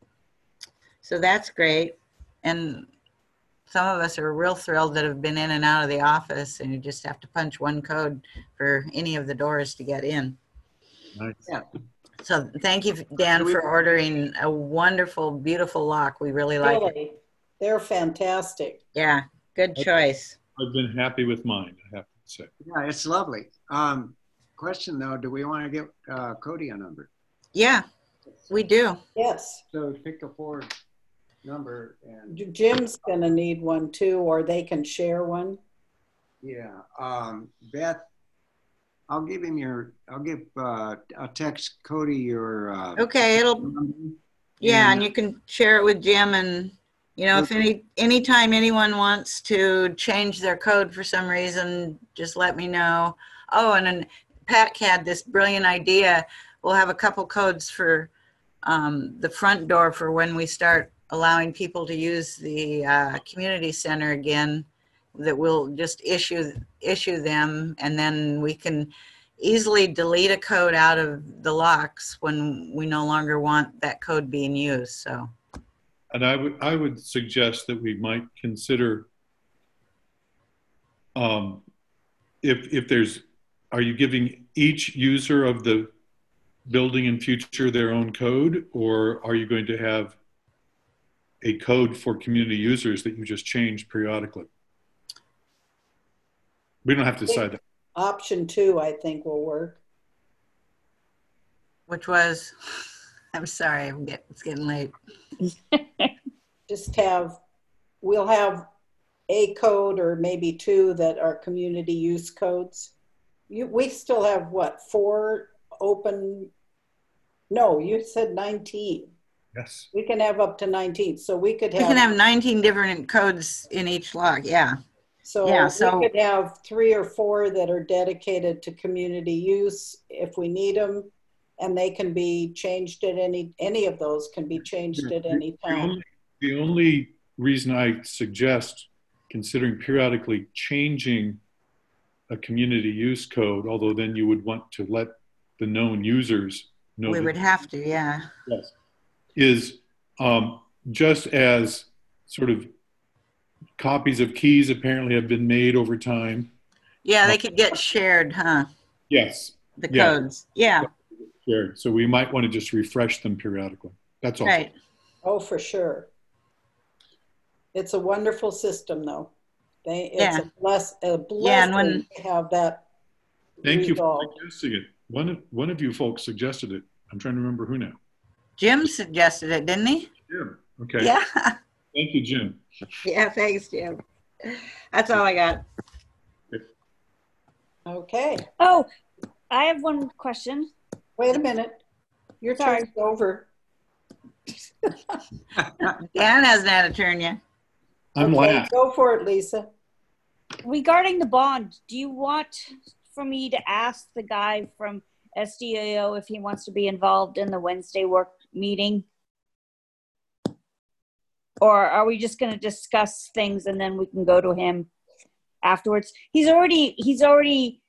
So that's great. And some of us are real thrilled that have been in and out of the office, and you just have to punch one code for any of the doors to get in. Nice. Yeah. So thank you, Dan, for ordering a wonderful, beautiful lock. We really like it. Really, they're fantastic. Yeah, good choice. I've been happy with mine, I have to say. Yeah, it's lovely. Um, question though, do we want to get uh, Cody a number? Yeah, we do. Yes. So pick a Ford number and J- Jim's gonna need one too, or they can share one. yeah. Um, Beth, I'll give him your, I'll give, uh, I'll text Cody your, uh, Okay, it'll, number. yeah, and And- you can share it with Jim, and, you know, if any, anytime anyone wants to change their code for some reason, just let me know. Oh, and then Pat had this brilliant idea. We'll have a couple codes for um, the front door for when we start allowing people to use the uh, community center again, that we'll just issue issue them, and then we can easily delete a code out of the locks when we no longer want that code being used. So, And I would I would suggest that we might consider um, if if there's, are you giving each user of the building in future their own code, or are you going to have a code for community users that you just change periodically? We don't have to decide that. Option two, I think, will work. which was, I'm sorry, I'm get, it's getting late. Just have, we'll have a code or maybe two that are community use codes. You, we still have what, four open? No, you said nineteen. Yes. We can have up to nineteen. So we could We have, can have nineteen different codes in each lock. Yeah. so yeah, so- we could have three or four that are dedicated to community use if we need them. And they can be changed at any, any of those can be changed at any The time. only, the only reason I suggest considering periodically changing a community use code, although then you would want to let the known users know. We that- would have to, yeah. Yes. Is um, just as sort of copies of keys apparently have been made over time. Yeah, they could get shared, huh? Yes. The Yeah. codes. Yeah, Sure. So we might want to just refresh them periodically. That's all. right. Oh, for sure. It's a wonderful system, though. They, it's Yeah. a bless, a Yeah, and blessing when- to have that Thank you for resolved. suggesting it. One of, one of you folks suggested it. I'm trying to remember who now. Jim suggested it, didn't he? Jim. Okay. Yeah. Thank you, Jim. Yeah, thanks, Jim. That's all I got. Okay, Oh, I have one question. wait a minute. Your Sorry. turn's over. Dan hasn't had a turn yet. I'm Okay, last. go for it, Lisa. Regarding the bond, do you want for me to ask the guy from S D A O if he wants to be involved in the Wednesday work meeting? Or are we just going to discuss things and then we can go to him afterwards? He's already, he's already,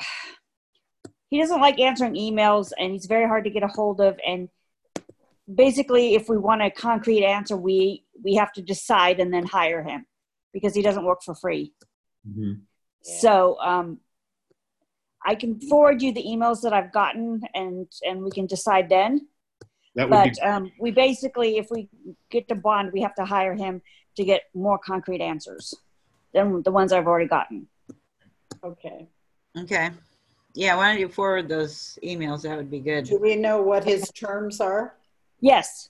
he doesn't like answering emails and he's very hard to get a hold of. And basically, if we want a concrete answer, we, we have to decide and then hire him because he doesn't work for free. Mm-hmm. Yeah. So um, I can forward you the emails that I've gotten and, and we can decide then. That would But be, um, we basically, if we get to bond, we have to hire him to get more concrete answers than the ones I've already gotten. Okay. Okay. Yeah, why don't you forward those emails? That would be good. Do we know what his terms are? Yes,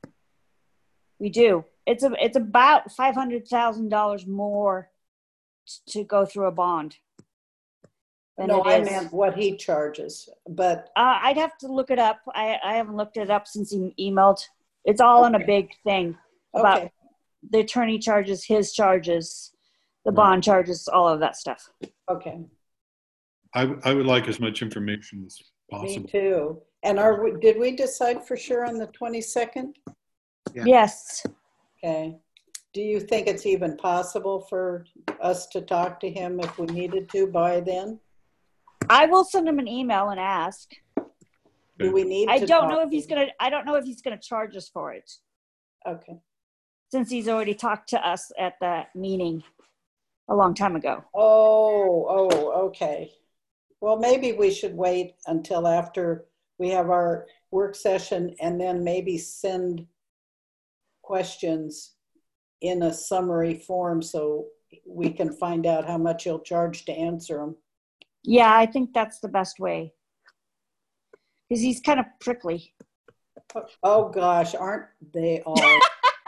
we do. It's a, it's about five hundred thousand dollars more t- to go through a bond. than No, it I is. meant what he charges, but Uh, I'd have to look it up. I, I haven't looked it up since he emailed. It's all in a Okay. big thing about okay, the attorney charges, his charges, the Right. bond charges, all of that stuff. okay. I, w- I would like as much information as Me possible. too. And are we, did we decide for sure on the twenty-second? Yeah. Yes. Okay. Do you think it's even possible for us to talk to him if we needed to by then? I will send him an email and ask. Do we need I to don't talk know if to he's him? gonna, I don't know if he's gonna charge us for it, Okay. since he's already talked to us at the meeting a long time ago. Oh, oh, okay. Well, maybe we should wait until after we have our work session and then maybe send questions in a summary form so we can find out how much he'll charge to answer them. Yeah, I think that's the best way. Because he's kind of prickly. Oh gosh, aren't they all?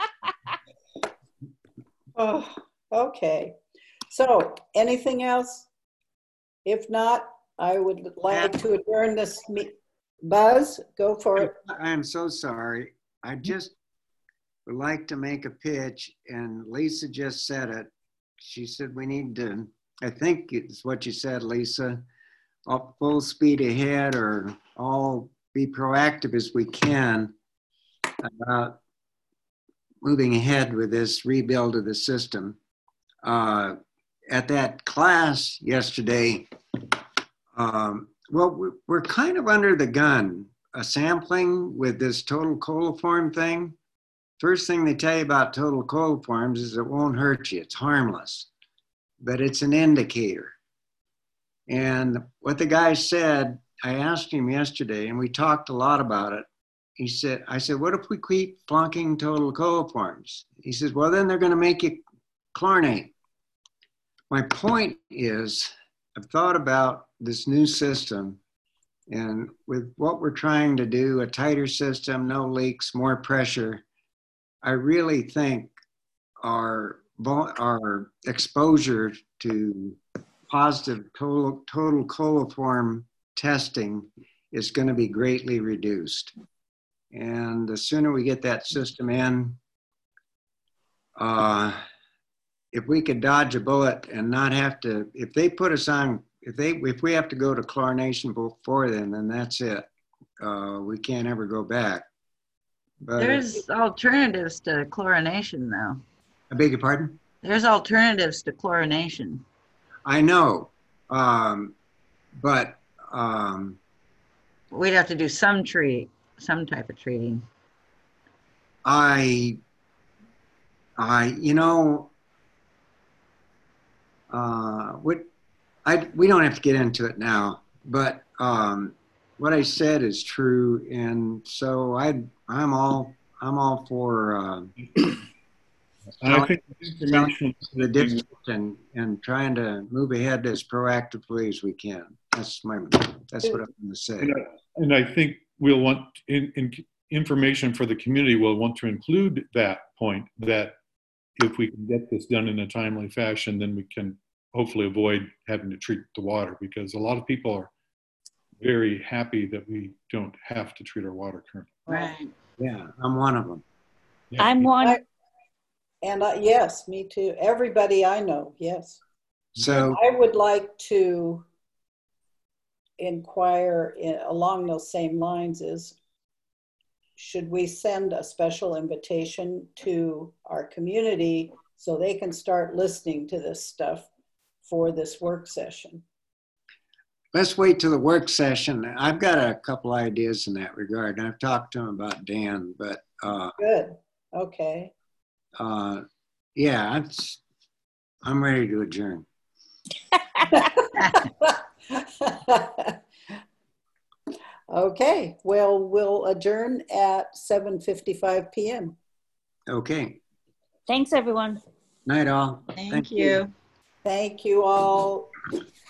Oh, okay. So anything else? If not, I would like to adjourn this meet. Buzz, go for it. I'm so sorry. I just would like to make a pitch, and Lisa just said it. She said we need to, I think it's what you said, Lisa, up full speed ahead or all be proactive as we can about moving ahead with this rebuild of the system. Uh, at that class yesterday, um, well, we're, we're kind of under the gun. A sampling with this total coliform thing. First thing they tell you about total coliforms is it won't hurt you. It's harmless, but it's an indicator. And what the guy said, I asked him yesterday, and we talked a lot about it. He said, I said, what if we keep flunking total coliforms? He says, well, then they're going to make you chlorinate. My point is, I've thought about this new system, and with what we're trying to do, a tighter system, no leaks, more pressure, I really think our, our exposure to positive total, total coliform testing is going to be greatly reduced. And the sooner we get that system in, uh, if we could dodge a bullet and not have to, if they put us on, if they, if we have to go to chlorination before then, then that's it. Uh, we can't ever go back. But There's alternatives to chlorination, though. I beg your pardon? There's alternatives to chlorination. I know, um, but um, We'd have to do some treat, some type of treating. I, I, you know, uh, what I we don't have to get into it now, but um, what I said is true, and so I I'm all I'm all for uh, And I think information the district and and trying to move ahead as proactively as we can. That's my, that's what I'm going to say. And I, and I think we'll want in, in information for the community. We'll want to include that point that if we can get this done in a timely fashion, then we can hopefully avoid having to treat the water, because a lot of people are very happy that we don't have to treat our water currently. Right. Yeah, I'm one of them. Yeah. I'm one. I- And uh, yes, me too. Everybody I know, yes. So, I would like to inquire in, along those same lines is, should we send a special invitation to our community so they can start listening to this stuff for this work session? let's wait till the work session. I've got a couple ideas in that regard, and I've talked to him about Dan, but uh, Good, okay. uh, yeah, it's, I'm ready to adjourn. Okay, well, we'll adjourn at seven fifty-five p m Okay. Thanks, everyone. Night all. Thank you. Thank you all.